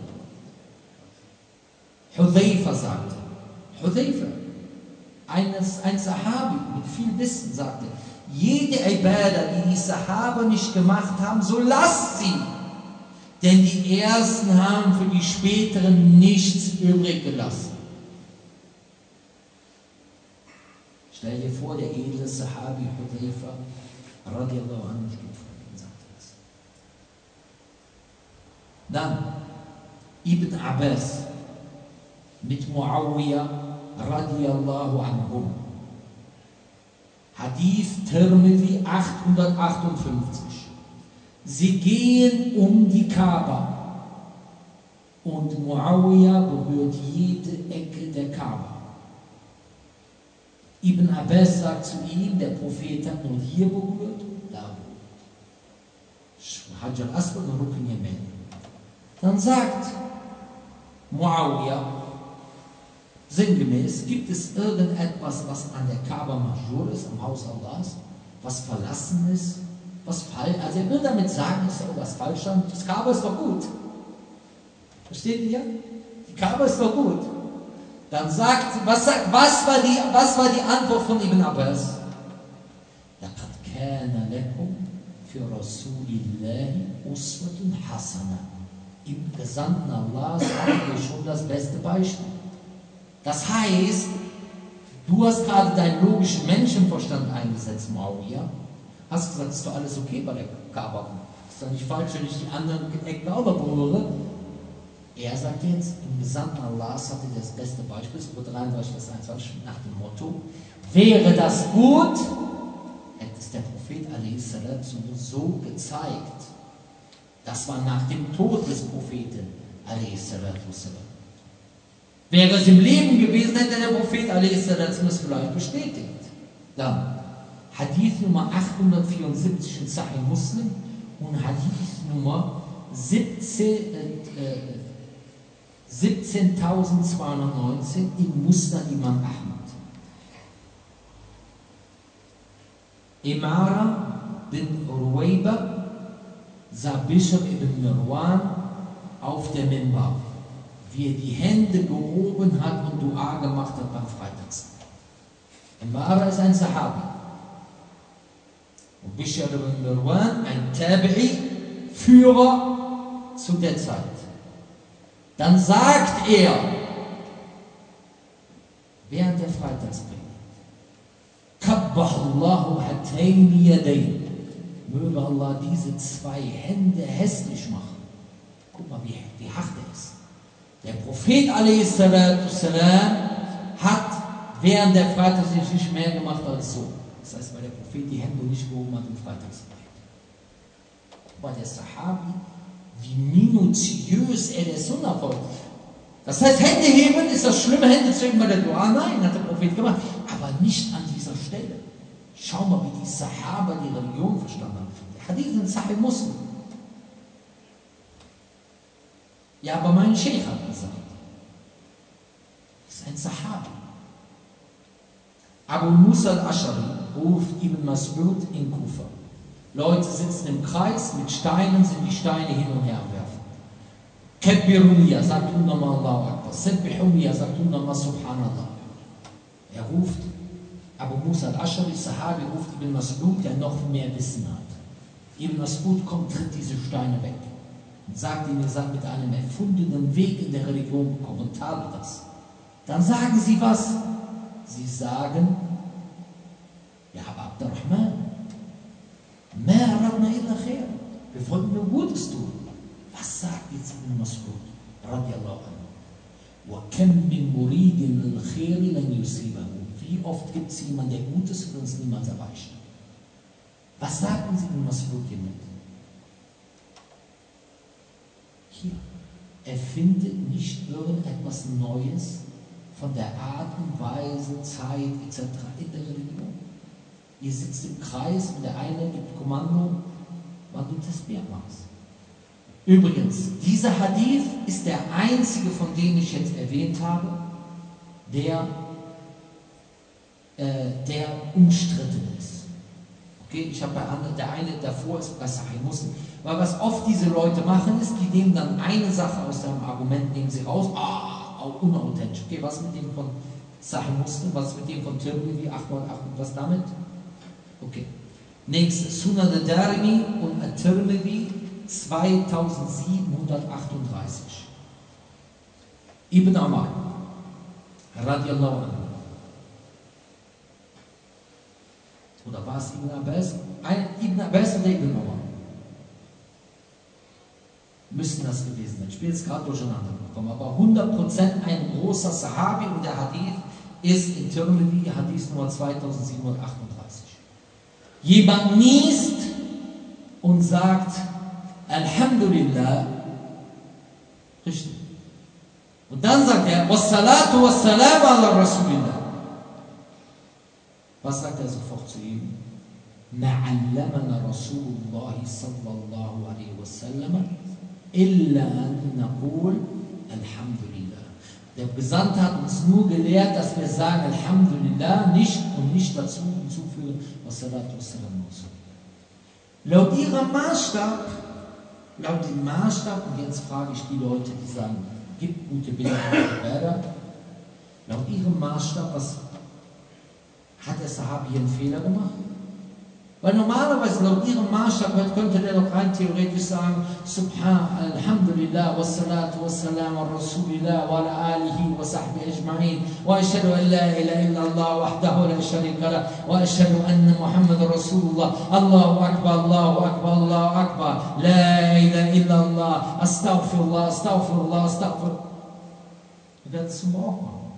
Hudhayfa sagte, Hudhayfa, eines, ein Sahabi mit viel Wissen, sagte, jede Ibadah, die die Sahaba nicht gemacht haben, so lasst sie, denn die Ersten haben für die Späteren nichts übrig gelassen. Stell dir vor, der edle Sahabi Hudhayfa radiallahu anhu steht vor ihm und sagt das. Dann Ibn Abbas mit Muawiyah radiallahu anhu. Hadith Tirmidhi achthundertachtundfünfzig. Sie gehen um die Kaaba und Muawiyah berührt jede Ecke der Kaaba. Ibn Abbas sagt zu ihm, der Prophet hat nur hier berührt und da berührt. Hajar al-Aswad und Rukn Yaman. Dann sagt Muawiyah, sinngemäß, gibt es irgendetwas, was an der Kaaba Majur ist, am Haus Allahs, was verlassen ist, was falsch, also er will damit sagen, ist da was falsch an, das Kaaba ist doch gut. Versteht ihr? Die Kaaba ist doch gut. Dann sagt, was, sagt, was, war die, was war die Antwort von Ibn Abbas? لَقَدْ كَانَ لَكُمْ فِي رَسُولِ اللَّهِ أُسْوَةٌ حَسَنَةٌ. Im Gesandten Allahs haben wir schon das beste Beispiel. Das heißt, du hast gerade deinen logischen Menschenverstand eingesetzt, Muawiyah. Hast gesagt, ist doch alles okay bei der Kaaba. Ist doch nicht falsch, wenn ich die anderen Ecken auch berühre. Er sagt jetzt, im Gesandten Allahs hatte das beste Beispiel, Surah dreiunddreißig, Vers einundzwanzig, nach dem Motto, wäre das gut, hätte es der Prophet a s. so gezeigt. Das war nach dem Tod des Propheten a s. Wäre es im Leben gewesen, hätte der Prophet a s. das vielleicht bestätigt. Dann Hadith Nummer achthundertvierundsiebzig in Sahih Muslim und Hadith Nummer siebzehntausendzweihundertneunzehn in Musnad Imam Ahmad. Imara bin Ruwayba sah Bischof ibn Marwan auf der Minbar, wie er die Hände gehoben hat und Dua gemacht hat beim Freitags. Imara ist ein Sahabi. Und Bischof ibn Marwan, ein Tabi'i, Führer zu der Zeit. Dann sagt er, während der Freitagspredigt, Kabbahallahu hatayni yadayn. Möge Allah diese zwei Hände hässlich machen. Guck mal, wie, wie hart er ist. Der Prophet a s. hat während der Freitagspredigt nicht mehr gemacht als so. Das heißt, weil der Prophet die Hände nicht gehoben hat im Freitagspredigt. Guck mal, der Sahabi, wie minutiös er der Sunna folgt. Das heißt, Hände heben ist das schlimme, Hände zu heben bei der Dua. Nein, hat der Prophet gemacht. Aber nicht an dieser Stelle. Schau mal, wie die Sahaba die Religion verstanden haben. Der Hadith in Sahih Muslim. Ja, aber mein Sheikh hat gesagt, das ist ein Sahabi. Abu Musa al-Ash'ari ruft Ibn Mas'ud in Kufa. Leute sitzen im Kreis, mit Steinen sind die Steine hin und her werfen. Kabbiruniya, sagt nochmal Allahu Akbar. Sabbihuniya, sagt nochmal Subhanallah. Er ruft, Abu Musa al-Ash'ari, Sahabi, ruft Ibn Mas'ud, der noch mehr Wissen hat. Ibn Mas'ud kommt, tritt diese Steine weg und sagt ihnen, ihr seid mit einem erfundenen Weg in der Religion gekommen und tadelt das. Dann sagen sie was? Sie sagen, ja, aber Abdurrahman, wir wollten nur Gutes tun. Was sagt jetzt Ibn Mas'ud? Radiallahu anhu. Wie oft gibt es jemanden, der Gutes für uns niemals erreicht? Was sagten sie Ibn Mas'ud hiermit? Hier, erfindet nicht irgendetwas Neues von der Art und Weise, Zeit et cetera in der Religion. Ihr sitzt im Kreis und der eine gibt Kommando, wann du Tasbih machst. Übrigens, dieser Hadith ist der einzige, von dem ich jetzt erwähnt habe, der, äh, der umstritten ist. Okay, ich habe bei anderen, der eine davor ist bei Sahih Muslim. Weil was oft diese Leute machen, ist, die nehmen dann eine Sache aus dem Argument, nehmen sie raus, ah, auch unauthentisch. Okay, was mit dem von Sahih Muslim, was mit dem von Tirmidhi, achthundertacht, was damit? Okay. Nächstes, Sunan al-Darimi und al-Tirmidhi, zweitausendsiebenhundertachtunddreißig. Ibn Umar, radiallahu anhu. Oder war es Ibn Abbas? Ein Ibn Abbas oder Ibn Umar? Müssten das gewesen sein. Ich bin jetzt gerade durcheinander gekommen. Aber hundert Prozent ein großer Sahabi und der Hadith ist in Tirmidhi, Hadith Nummer zweitausendsiebenhundertachtunddreißig. Jemand niest und sagt, Alhamdulillah, richtig. Und dann sagt er, Wassalatu wassalamu ala Rasulillah. Was sagt er sofort zu ihm? Ma'allamana Rasulullah sallallahu alaihi wasallam illa an naqul Alhamdulillah. Der Gesandte hat uns nur gelehrt, dass wir sagen Alhamdulillah, nicht und nicht dazu hinzufügen, Wassalatu wassalamu. Laut ihrem Maßstab, laut dem Maßstab, und jetzt frage ich die Leute, die sagen, gibt gute Bilder und Bilder, laut ihrem Maßstab, was hat der Sahabi hier einen Fehler gemacht? Weil normalerweise laut ihrem Maßstab könnte der doch rein theoretisch sagen, Subhan, Alhamdulillah, Wassalatu Wassalam ala Rasulillah, wa ala alihi wa sahbihi ajma'in, wa ashhadu an la ilaha illallah, wahdahu la sharika lah, wa ashhadu anna Muhammad Rasulullah, Allahu Akbar, Allahu Akbar, Allahu Akbar, la ilaha illallah, astaghfirullah, astaghfirullah, astaghfirullah. Wir werden es zum Brauch machen.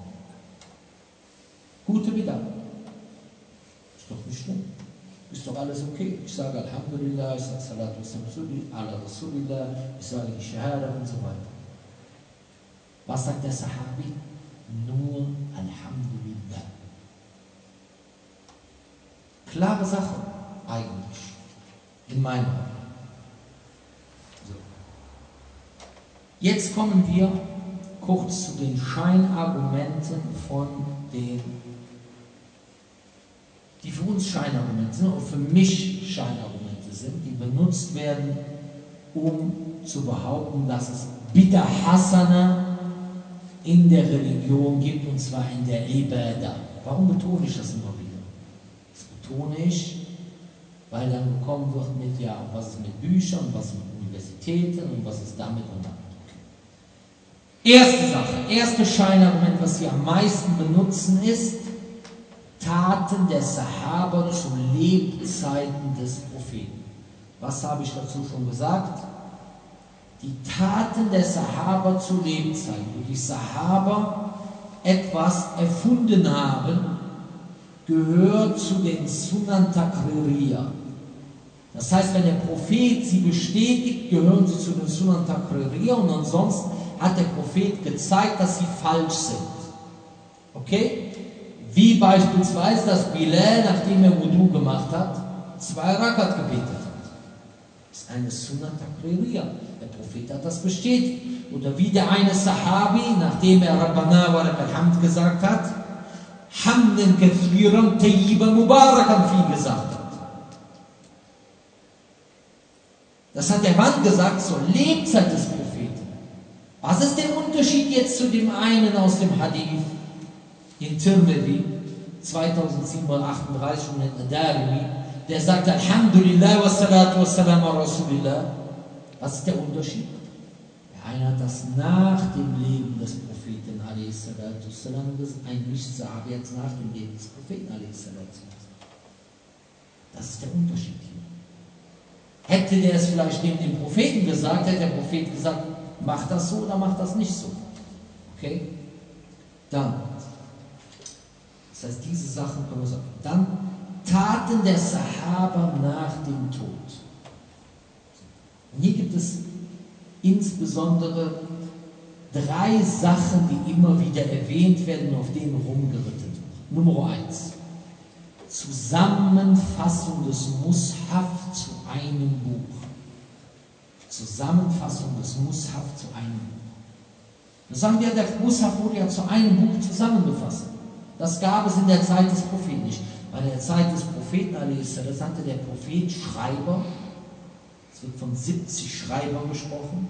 Gute Bilder. Ist doch nicht schlimm. Ist doch alles okay. Ich sage Alhamdulillah, ich sage Salatu ala Rasulillah, ich sage die Shahada und so weiter. Was sagt der Sahabi? Nur Alhamdulillah. Klare Sache, eigentlich. In meinem Augen. So. Jetzt kommen wir kurz zu den Scheinargumenten von den die für uns Scheinargumente sind, oder für mich Scheinargumente sind, die benutzt werden, um zu behaupten, dass es Bid'a Hasana in der Religion gibt, und zwar in der Ibadah. Warum betone ich das immer wieder? Das betone ich, weil dann gekommen wird mit, ja, was ist mit Büchern, was ist mit Universitäten und was ist damit und damit. Erste Sache, erste Scheinargument, was sie am meisten benutzen, ist Taten der Sahaba zu Lebzeiten des Propheten. Was habe ich dazu schon gesagt? Die Taten der Sahaba zu Lebzeiten, wo die Sahaba etwas erfunden haben, gehört zu den Sunan Takririya. Das heißt, wenn der Prophet sie bestätigt, gehören sie zu den Sunan Takririya, und ansonsten hat der Prophet gezeigt, dass sie falsch sind. Okay? Wie beispielsweise, dass Bilal, nachdem er Wudu gemacht hat, zwei Rakat gebetet hat. Das ist eine Sunnah Takririya. Der Prophet hat das bestätigt. Oder wie der eine Sahabi, nachdem er Rabbana wa lakal hamd gesagt hat, Hamdan kathiran tayyiban mubarakan fi gesagt hat. Das hat der Mann gesagt zur Lebzeit des Propheten. Was ist der Unterschied jetzt zu dem einen aus dem Hadith in Tirmidhi zweitausendsiebenhundertachtunddreißig und in Darimi, der sagt Alhamdulillah wa salatu wa salam ala Rasulillah? Was ist der Unterschied? Der eine hat das nach dem Leben des Propheten alaihi salatu wassalam gesagt, ein Nicht-Sahabi jetzt nach dem Leben des Propheten alaihi salatu wassalam. Das ist der Unterschied hier. Hätte der es vielleicht neben dem Propheten gesagt, hätte der Prophet gesagt, mach das so oder mach das nicht so. Okay? Dann, das heißt, diese Sachen können wir sagen. Dann Taten der Sahaba nach dem Tod. Und hier gibt es insbesondere drei Sachen, die immer wieder erwähnt werden und auf denen rumgeritten wird. Nummer eins. Zusammenfassung des Mushaf zu einem Buch. Zusammenfassung des Mushaf zu einem Buch. Wir sagen ja, der Mushaf wurde ja zu einem Buch zusammengefasst. Das gab es in der Zeit des Propheten nicht. Bei der Zeit des Propheten, das hatte der Prophet Schreiber, es wird von siebzig Schreibern gesprochen,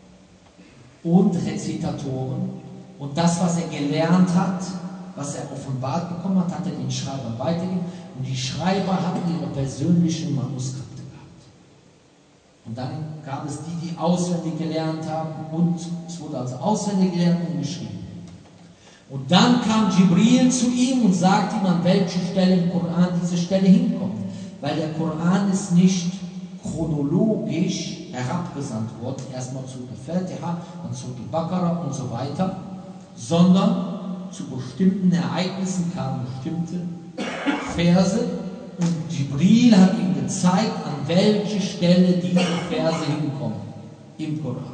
und Rezitatoren. Und das, was er gelernt hat, was er offenbart bekommen hat, hat er den Schreibern weitergegeben. Und die Schreiber hatten ihre persönlichen Manuskripte gehabt. Und dann gab es die, die auswendig gelernt haben, und es wurde also auswendig gelernt und geschrieben. Und dann kam Jibril zu ihm und sagte ihm, an welche Stelle im Koran diese Stelle hinkommt. Weil der Koran ist nicht chronologisch herabgesandt worden, erstmal zu der Fatiha, dann zu der Baqarah und so weiter, sondern zu bestimmten Ereignissen kamen bestimmte Verse, und Jibril hat ihm gezeigt, an welche Stelle diese Verse hinkommen im Koran.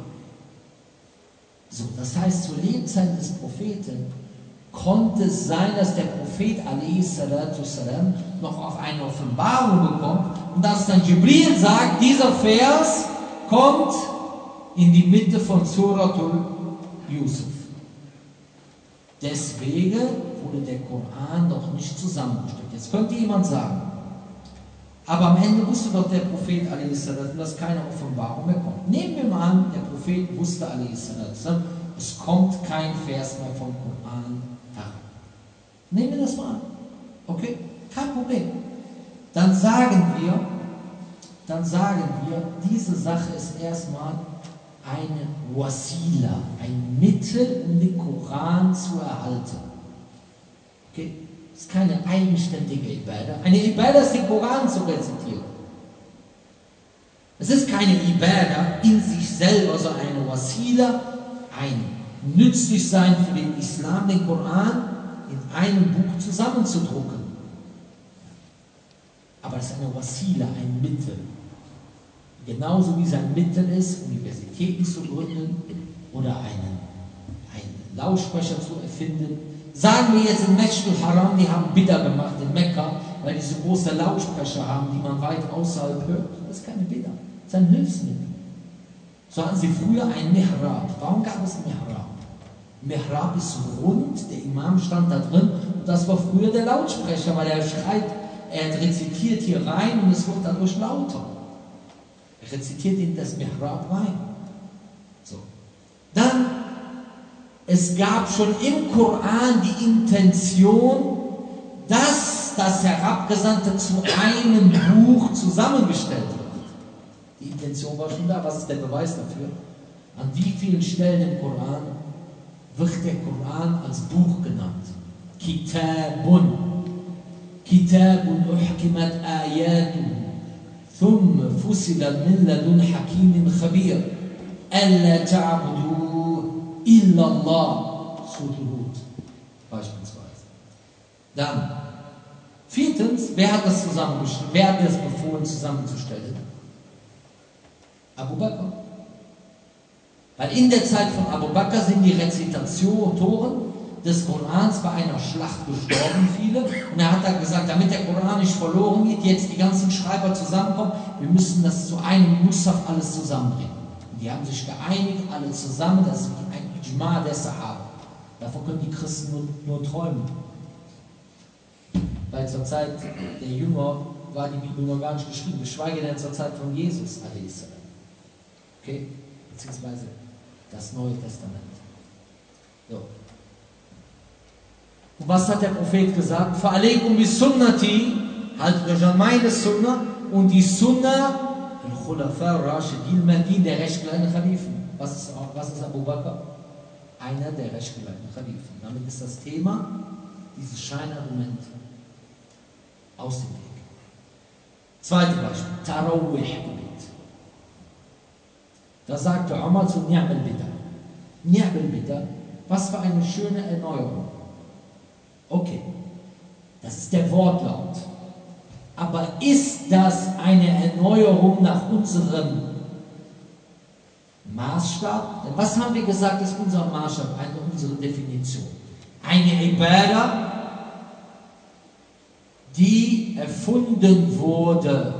So, das heißt, zur Lebenszeit des Propheten konnte es sein, dass der Prophet alaihi salatu wassalam noch auf eine Offenbarung bekommt, und dass dann Jibril sagt, dieser Vers kommt in die Mitte von Suratul Yusuf. Deswegen wurde der Koran doch nicht zusammengestellt. Jetzt könnte jemand sagen, aber am Ende wusste doch der Prophet alaihi salatu, dass keine Offenbarung mehr kommt. Nehmen wir mal an, der Prophet wusste alaihi salatu, es kommt kein Vers mehr vom Koran herab. Nehmen wir das mal an. Okay? Kein Problem. Dann sagen wir, dann sagen wir, diese Sache ist erstmal eine Wasila, ein Mittel, um den Koran zu erhalten. Okay? Das ist keine eigenständige Ibadah. Eine Ibadah ist, den Koran zu rezitieren. Es ist keine Ibadah in sich selber, sondern eine Wasila, ein Nützlichsein für den Islam, den Koran in einem Buch zusammenzudrucken. Aber es ist eine Wasila, ein Mittel. Genauso wie es ein Mittel ist, Universitäten zu gründen oder einen, einen Lautsprecher zu erfinden. Sagen wir jetzt in Masjid al-Haram, die haben Bid'a gemacht in Mekka, weil die so große Lautsprecher haben, die man weit außerhalb hört. Das ist keine Bid'a, das ist ein Hilfsmittel. So hatten sie früher ein Mihrab. Warum gab es ein Mihrab? Mihrab ist rund, der Imam stand da drin, und das war früher der Lautsprecher, weil er schreit, er rezitiert hier rein und es wird dadurch lauter. Er rezitiert in das Mihrab rein. So. Dann, es gab schon im Koran die Intention, dass das Herabgesandte zu einem Buch zusammengestellt wird. Die Intention war schon da. Was ist der Beweis dafür? An wie vielen Stellen im Koran wird der Koran als Buch genannt? Kitabun. Kitabun uhkimat ayatuhu. Thumma fusila min ladun hakimin khabir. Alla ta'budu illa Allah. Surah beispielsweise. Dann, viertens, wer hat das zusammengestellt? Wer hat das befohlen, zusammenzustellen? Abu Bakr. Weil in der Zeit von Abu Bakr sind die Rezitatoren des Korans bei einer Schlacht gestorben, viele. Und er hat da gesagt, damit der Koran nicht verloren geht, jetzt die ganzen Schreiber zusammenkommen, wir müssen das zu einem Musaf alles zusammenbringen. Und die haben sich geeinigt, alle zusammen, das ist ein Ijma der Sahaba. Davon können die Christen nur, nur träumen. Weil zur Zeit der Jünger war die Bibel noch gar nicht geschrieben, geschweige denn zur Zeit von Jesus, a s. Okay? Beziehungsweise das Neue Testament. So. Und was hat der Prophet gesagt? Fa'alaykum bis Sunnati, haltet euch an meine Sunna und die Sunna al-Khulafa Rashidin Mahdin, der rechtgeleiteten Khalifen. Was ist, was ist Abu Bakr? Einer der rechtgeleiteten Khalifen. Damit ist das Thema, dieses Scheinargument, aus dem Weg. Zweites Beispiel, Tarawih-Gebet. Da sagte Umar zu Ni'mal Bida. Ni'mal Bida, was für eine schöne Erneuerung. Okay, das ist der Wortlaut. Aber ist das eine Erneuerung nach unserem Maßstab? Denn was haben wir gesagt, ist unser Maßstab, eine, unsere Definition? Eine Ibadah, die erfunden wurde.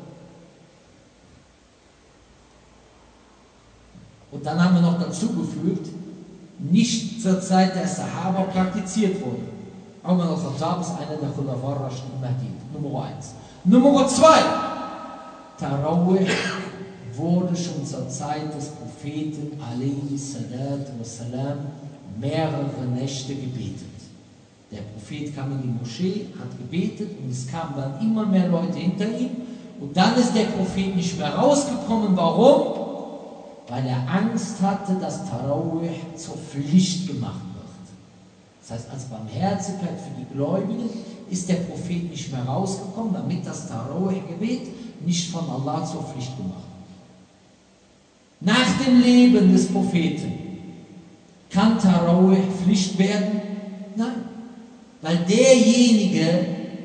Und dann haben wir noch dazu gefügt, nicht zur Zeit der Sahaba praktiziert wurde. Umar al-Khattab ist einer der Khulafa ar-Rashidin Mahdin. Nummer eins. Nummer zwei. Tarawih wurde schon zur Zeit des Propheten alaihi salatu wassalam mehrere Nächte gebetet. Der Prophet kam in die Moschee, hat gebetet und es kamen dann immer mehr Leute hinter ihm. Und dann ist der Prophet nicht mehr rausgekommen. Warum? Weil er Angst hatte, dass Tarawih zur Pflicht gemacht wird. Das heißt, als Barmherzigkeit für die Gläubigen ist der Prophet nicht mehr rausgekommen, damit das Tarawih-Gebet nicht von Allah zur Pflicht gemacht wird. Nach dem Leben des Propheten kann Tarawih Pflicht werden? Nein. Weil derjenige,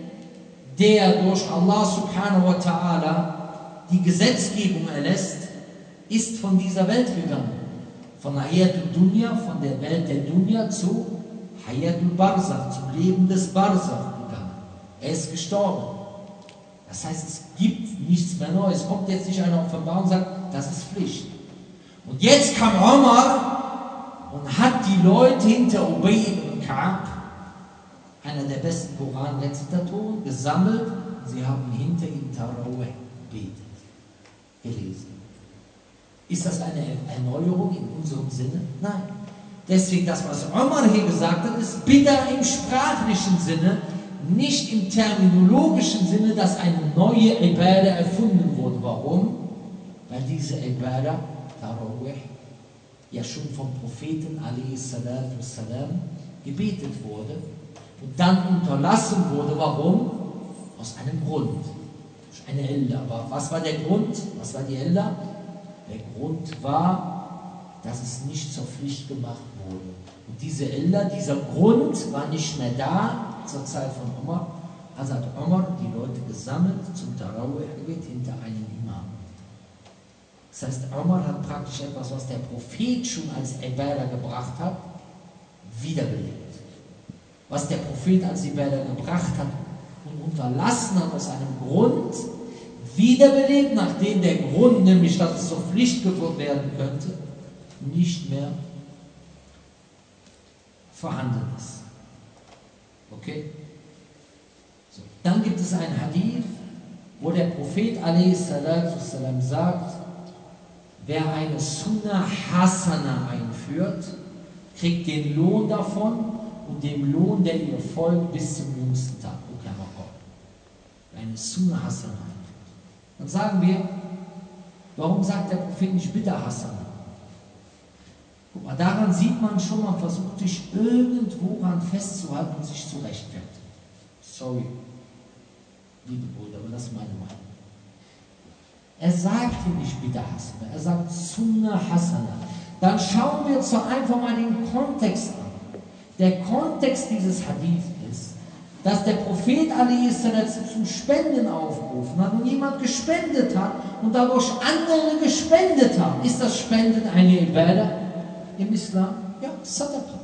der durch Allah subhanahu wa ta'ala die Gesetzgebung erlässt, ist von dieser Welt gegangen. Von Hayatul Dunya, von der Welt der Dunya zu Hayatul Barzakh, zum Leben des Barzakh gegangen. Er ist gestorben. Das heißt, es gibt nichts mehr Neues. Es kommt jetzt nicht einer auf den Bau und sagt, das ist Pflicht. Und jetzt kam Umar und hat die Leute hinter Ubay ibn Ka'b, einer der besten Koran-Rezitatoren, gesammelt. Sie haben hinter ihm Tarawih gebetet, gelesen. Ist das eine Erneuerung in unserem Sinne? Nein. Deswegen, das, was Umar hier gesagt hat, ist Bid'a im sprachlichen Sinne, nicht im terminologischen Sinne, dass eine neue Ibadah erfunden wurde. Warum? Weil diese Ibadah, Tarawih, ja schon vom Propheten alaihi salatu wassalam gebetet wurde und dann unterlassen wurde. Warum? Aus einem Grund. Durch eine Illa. Aber was war der Grund? Was war die Illa? Der Grund war, dass es nicht zur Pflicht gemacht wurde. Und diese Illa, dieser Grund war nicht mehr da zur Zeit von Umar. Also hat Umar die Leute gesammelt zum Tarawih-Gebet hinter einem Imam. Das heißt, Umar hat praktisch etwas, was der Prophet schon als Ibadah gebracht hat, wiederbelebt. Was der Prophet als Ibadah gebracht hat und unterlassen hat aus einem Grund, wiederbelebt, nachdem der Grund, nämlich dass es zur Pflicht geworden werden könnte, nicht mehr vorhanden ist. Okay? So. Dann gibt es einen Hadith, wo der Prophet a s. sagt, wer eine Sunnah Hasana einführt, kriegt den Lohn davon und dem Lohn, der ihr folgt, bis zum jüngsten Tag. Wer eine Sunnah Hasana einführt. Dann sagen wir, warum sagt der Prophet nicht bitte Hasana? Guck mal, daran sieht man schon, man versucht sich irgendworan festzuhalten und sich zu rechtfertigen. Sorry, liebe Brüder, aber das ist meine Meinung. Er sagt hier nicht bitte Hasana, er sagt Sunnah Hasana. Dann schauen wir uns doch einfach mal den Kontext an. Der Kontext dieses Hadith ist, dass der Prophet a s. zum Spenden aufgerufen hat und jemand gespendet hat und dadurch andere gespendet haben. Ist das Spenden eine Ibadah im Islam? Ja, Sadaqa.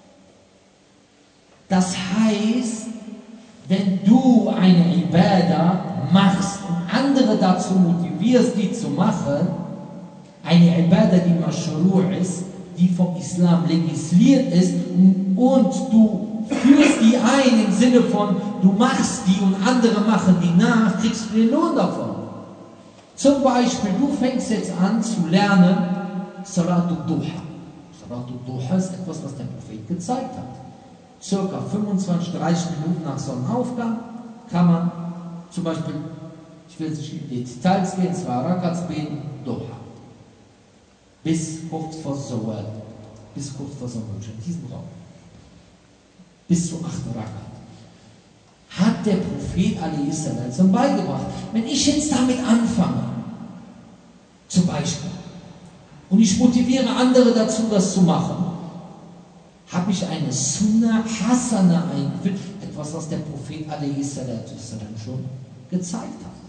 Das heißt, wenn du eine Ibadah machst und andere dazu motivierst, die zu machen, eine Ibadah, die Mashru' ist, die vom Islam legisliert ist und du führst die ein im Sinne von, du machst die und andere machen die nach, kriegst du den Lohn davon. Zum Beispiel, du fängst jetzt an zu lernen Salatul Duha. Salatul Duha ist etwas, was der Prophet gezeigt hat. Circa fünfundzwanzig, dreißig Minuten nach Sonnenaufgang kann man zum Beispiel, ich will nicht in die Details gehen, zwei Rakats beten, Duha. Bis kurz vor Zawal, bis kurz vor Sonnenuntergang, in diesem Raum. Bis zu acht Rakat. Hat der Prophet a s. beigebracht. Wenn ich jetzt damit anfange, zum Beispiel, und ich motiviere andere dazu, das zu machen, habe ich eine Sunnah Hasana eingeführt, etwas, was der Prophet a s. schon gezeigt hat.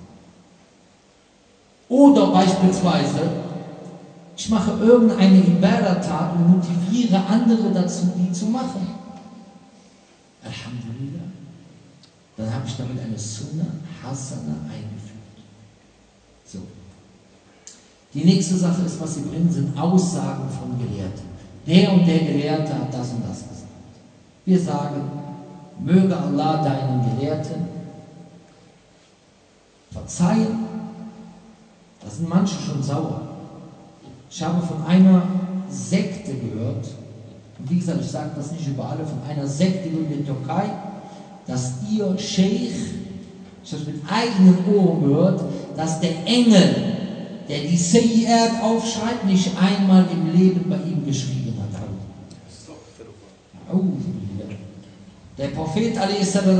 Oder beispielsweise, ich mache irgendeine Ibadah-Tat und motiviere andere dazu, die zu machen. Alhamdulillah. Dann habe ich damit eine Sunnah Hasana eingeführt. So. Die nächste Sache ist, was sie bringen, sind Aussagen von Gelehrten. Der und der Gelehrte hat das und das gesagt. Wir sagen, möge Allah deinen Gelehrten verzeihen. Da sind manche schon sauer. Ich habe von einer Sekte gehört, und wie gesagt, ich sage das nicht über alle, von einer Sekte in der Türkei, dass ihr Sheikh, ich habe es mit eigenen Ohren gehört, dass der Engel, der die Sayyi'at aufschreibt, nicht einmal im Leben bei ihm geschrieben hat. Der Prophet a s. sagt,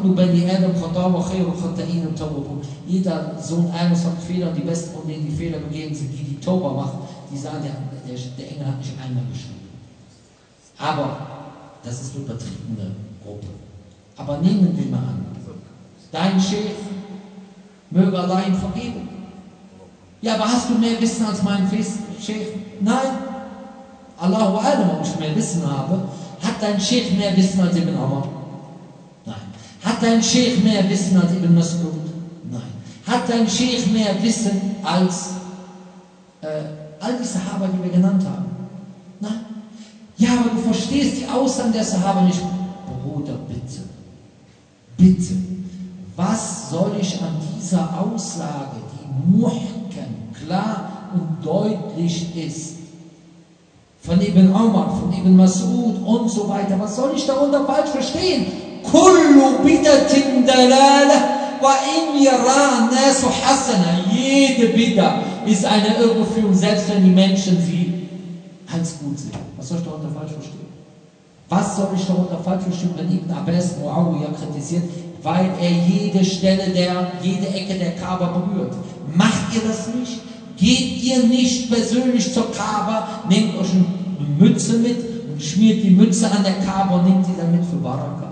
jeder Sohn Adams hat Fehler, die besten von denen, die Fehler begehen, sind die, die Tauba machen. Die sagen, der, der, der Engel hat nicht einmal geschrieben. Aber das ist eine übertriebene Gruppe. Aber nehmen wir mal an, dein Sheikh, möge Allah ihm vergeben. Ja, aber hast du mehr Wissen als mein Sheikh? Nein. Allahu Alam, ob ich mehr Wissen habe. Hat dein Sheikh mehr Wissen als Ibn Umar? Nein. Hat dein Sheikh mehr Wissen als Ibn Mas'ud? Nein. Hat dein Sheikh mehr Wissen als äh, all die Sahaba, die wir genannt haben? Nein. Ja, aber du verstehst die Aussagen der Sahaba nicht. Bruder, bitte. Bitte. Was soll ich an dieser Aussage, die muhkam, klar und deutlich ist, von Ibn Umar, von Ibn Mas'ud und so weiter, was soll ich darunter falsch verstehen? Kullu bidatin dalala wa in yara nasu hasana. Jede Bid'a ist eine Irreführung, selbst wenn die Menschen sie als gut sehen. Was soll ich darunter falsch verstehen? Was soll ich darunter falsch verstehen, wenn Ibn Abbas Muawiyah kritisiert, weil er jede Stelle der, jede Ecke der Kaaba berührt? Macht ihr das nicht? Geht ihr nicht persönlich zur Kaaba, nehmt euch eine Mütze mit und schmiert die Mütze an der Kaaba und nehmt die dann mit für Baraka?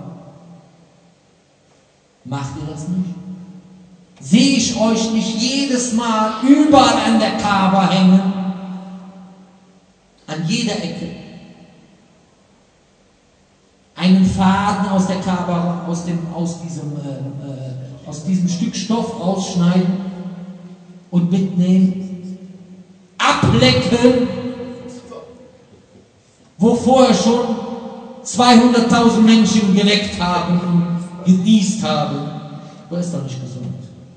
Macht ihr das nicht? Sehe ich euch nicht jedes Mal überall an der Kaaba hängen? An jeder Ecke. Einen Faden aus der Kaaba, aus, dem, aus, diesem, äh, äh, aus diesem Stück Stoff rausschneiden und mitnehmen, ablecken, wo vorher schon zweihunderttausend Menschen geleckt haben und genießt haben. aber ist doch nicht gesund.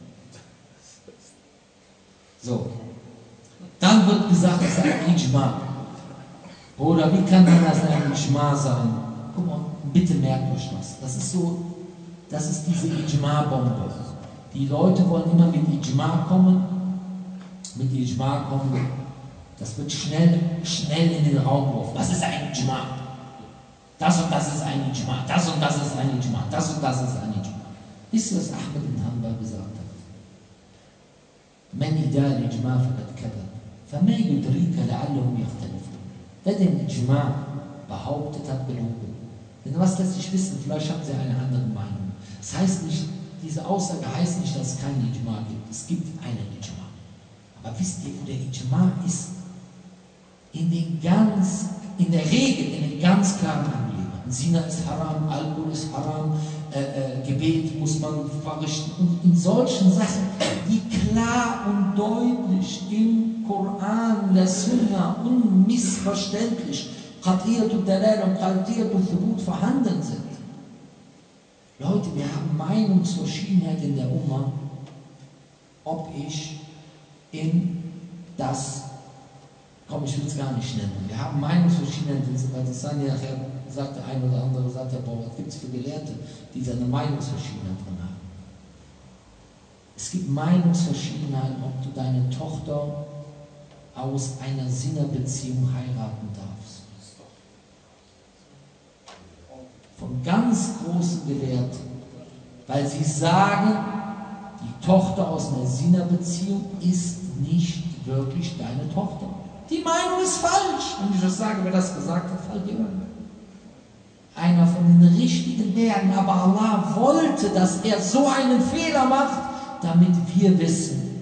So. Dann wird gesagt, das ist ein Ijma. Oder wie kann dann das ein Ijma sein? Guck mal, bitte merkt euch das. Das ist so, das ist diese Ijma-Bombe. Die Leute wollen immer mit Ijma kommen, mit Ijma kommen. Das wird schnell, schnell in den Raum geworfen. Was ist ein Ijma? Das und das ist ein Ijma. Das und das ist ein Ijma. Das und das ist ein Ijma. Wisst ihr, was Ahmed ibn Hanbal gesagt hat? من إدى الإجماع فقد كذب فما يدريك لعلهم يختلفون. Wer den Ijma behauptet hat, belogen. Denn was lässt sich wissen? Vielleicht haben sie eine andere Meinung. Das heißt nicht, diese Aussage heißt nicht, dass es keinen Ijma gibt. Es gibt einen Ijma. Aber wisst ihr, wo der Ijma ist? In den ganz, in der Regel, in den ganz klaren Angelegenheiten. Zina ist haram, Alkohol ist haram, äh, äh, Gebet muss man verrichten. Und in solchen Sachen, die klar und deutlich im Koran, der Sunna, unmissverständlich, Qat'iyatu Dalal und Qat'iyatu Thubut vorhanden sind. Leute, wir haben Meinungsverschiedenheit in der Umma, ob ich in das, komm, ich will es gar nicht nennen. Wir haben Meinungsverschiedenheit, weil das dann ja nachher sagt der eine oder andere, sagt der Bauer, was gibt es für Gelehrte, die seine Meinungsverschiedenheit drin haben. Es gibt Meinungsverschiedenheit, ob du deine Tochter aus einer Sinnerbeziehung heiraten darfst. Von ganz großen Gelehrten, weil sie sagen, die Tochter aus einer Sinnerbeziehung ist nicht wirklich deine Tochter. Die Meinung ist falsch. Wenn ich das sage, wer das gesagt hat, fällt dir ein. Einer von den richtigen Lehren, aber Allah wollte, dass er so einen Fehler macht, damit wir wissen,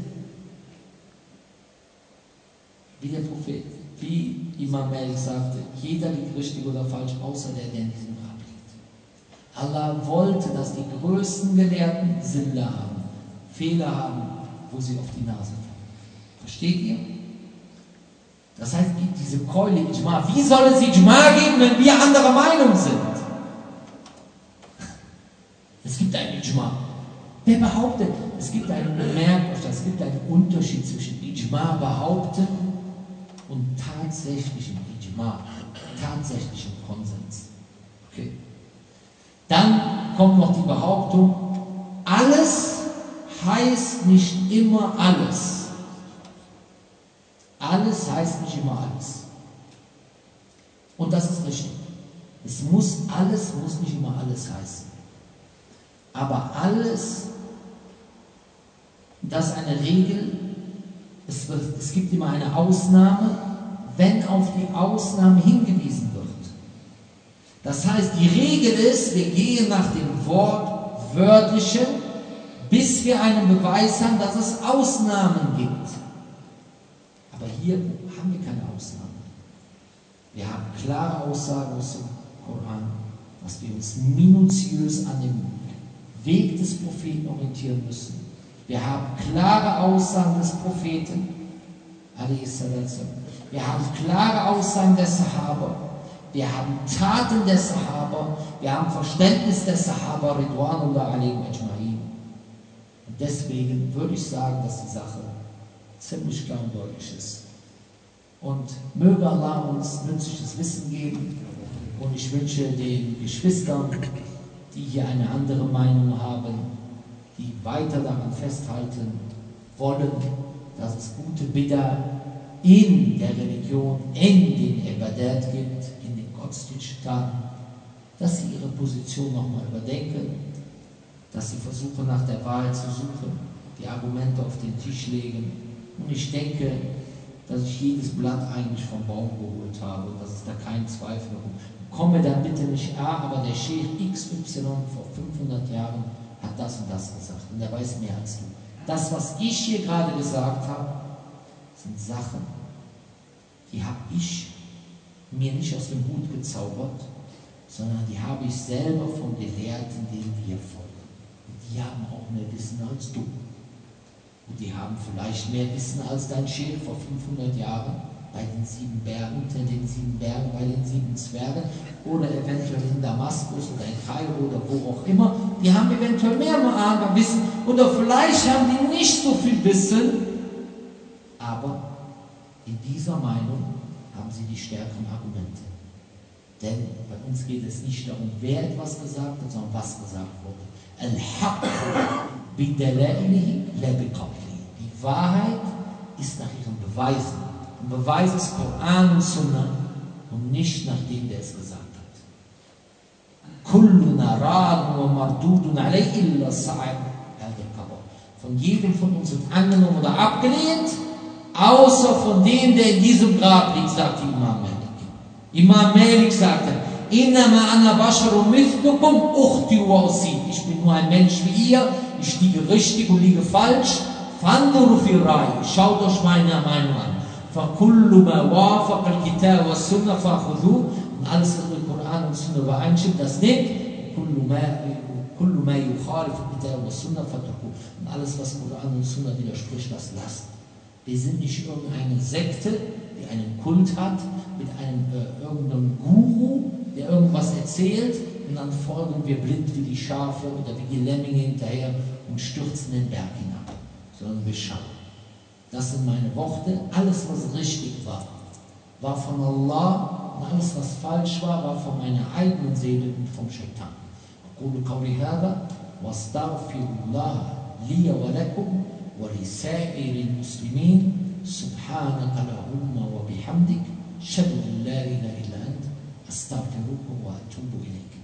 wie der Prophet, wie Imam Malik sagte, jeder liegt richtig oder falsch, außer der, der in diesem Grab liegt. Allah wollte, dass die größten Gelehrten Sünde haben, Fehler haben, wo sie auf die Nase fallen. Versteht ihr? Das heißt, diese Keule Ijma, wie soll es Ijma geben, wenn wir anderer Meinung sind? Es gibt einen Ijma. Wer behauptet, es gibt einen, merkt euch das, es gibt einen Unterschied zwischen Ijma behaupten und tatsächlichem Ijma, tatsächlichem Konsens. Okay. Dann kommt noch die Behauptung, alles heißt nicht immer alles. Alles heißt nicht immer alles. Und das ist richtig. Es muss alles, muss nicht immer alles heißen. Aber alles, das ist eine Regel, es, wird, es gibt immer eine Ausnahme, wenn auf die Ausnahme hingewiesen wird. Das heißt, die Regel ist, wir gehen nach dem Wort Wörtlichen, bis wir einen Beweis haben, dass es Ausnahmen gibt. Aber hier haben wir keine Ausnahmen. Wir haben klare Aussagen aus dem Koran, dass wir uns minutiös an dem Weg des Propheten orientieren müssen. Wir haben klare Aussagen des Propheten, wir haben klare Aussagen der Sahaba, wir haben Taten der Sahaba, wir haben Verständnis der Sahaba, Ridwanullah alayhim ajma'in. Und deswegen würde ich sagen, dass die Sache ziemlich klar und deutlich ist. Und möge Allah uns nützliches Wissen geben. Und ich wünsche den Geschwistern, die hier eine andere Meinung haben, die weiter daran festhalten wollen, dass es gute Bid'a in der Religion, in den Ibadat gibt, in den Gottesdiensttaten, dass sie ihre Position nochmal überdenken, dass sie versuchen, nach der Wahrheit zu suchen, die Argumente auf den Tisch legen. Und ich denke, dass ich jedes Blatt eigentlich vom Baum geholt habe und dass es da keinen Zweifel gibt. Komme dann bitte nicht, ah, aber der Sheikh X Y vor fünfhundert Jahren hat das und das gesagt und der weiß mehr als du. Das, was ich hier gerade gesagt habe, sind Sachen, die habe ich mir nicht aus dem Hut gezaubert, sondern die habe ich selber von Gelehrten, denen wir folgen. Und die haben auch mehr Wissen als du. Und die haben vielleicht mehr Wissen als dein Sheikh vor fünfhundert Jahren. bei den sieben Bergen, unter den sieben Bergen, bei den sieben Zwergen oder eventuell in Damaskus oder in Kairo oder wo auch immer. Die haben eventuell mehr Wissen oder vielleicht haben die nicht so viel Wissen, aber in dieser Meinung haben sie die stärkeren Argumente. Denn bei uns geht es nicht darum, wer etwas gesagt hat, sondern was gesagt wurde. Al-Haqq bidalailihi la biqawlihi. Die Wahrheit ist nach ihren Beweisen. Und Beweis ist Koran und Sunna und nicht nach dem, der es gesagt hat. Kulluna radun wa mardudun alayhi illa sa'ib al-qabr. Von jedem von uns wird angenommen oder abgelehnt, außer von dem, der in diesem Grab liegt, sagt Imam Malik. Imam Malik sagte, Innama ana basharun mithlukum ukhti wa usid. Ich bin nur ein Mensch wie ihr, ich liege richtig und liege falsch. Fanduru fi rai, schaut euch meine Meinung an. Fakullu ma wafaqa al-kitab wa sunnah fakhudhu. Und alles, was mit Koran und Sunna übereinstimmt, das nehmt. Kullu ma yukhalif al-kitab wa sunnah fatruku. Und alles, was Koran und Sunna widerspricht, das lasst. Wir sind nicht irgendeine Sekte, die einen Kult hat, mit einem äh, irgendeinem Guru, der irgendwas erzählt, und dann folgen wir blind wie die Schafe oder wie die Lemminge hinterher und stürzen den Berg hinab. Sondern wir schauen. Das sind meine Worte. Alles, was richtig war, war von Allah, und alles, was falsch war, war von meiner eigenen Seele und vom Shaitan. أقول قولي هذا واستغفر الله لي ولكم ولسائر المسلمين سبحانك اللهم وبحمدك أشهد أن لا إله إلا أنت أستغفرك وأتوب إليك.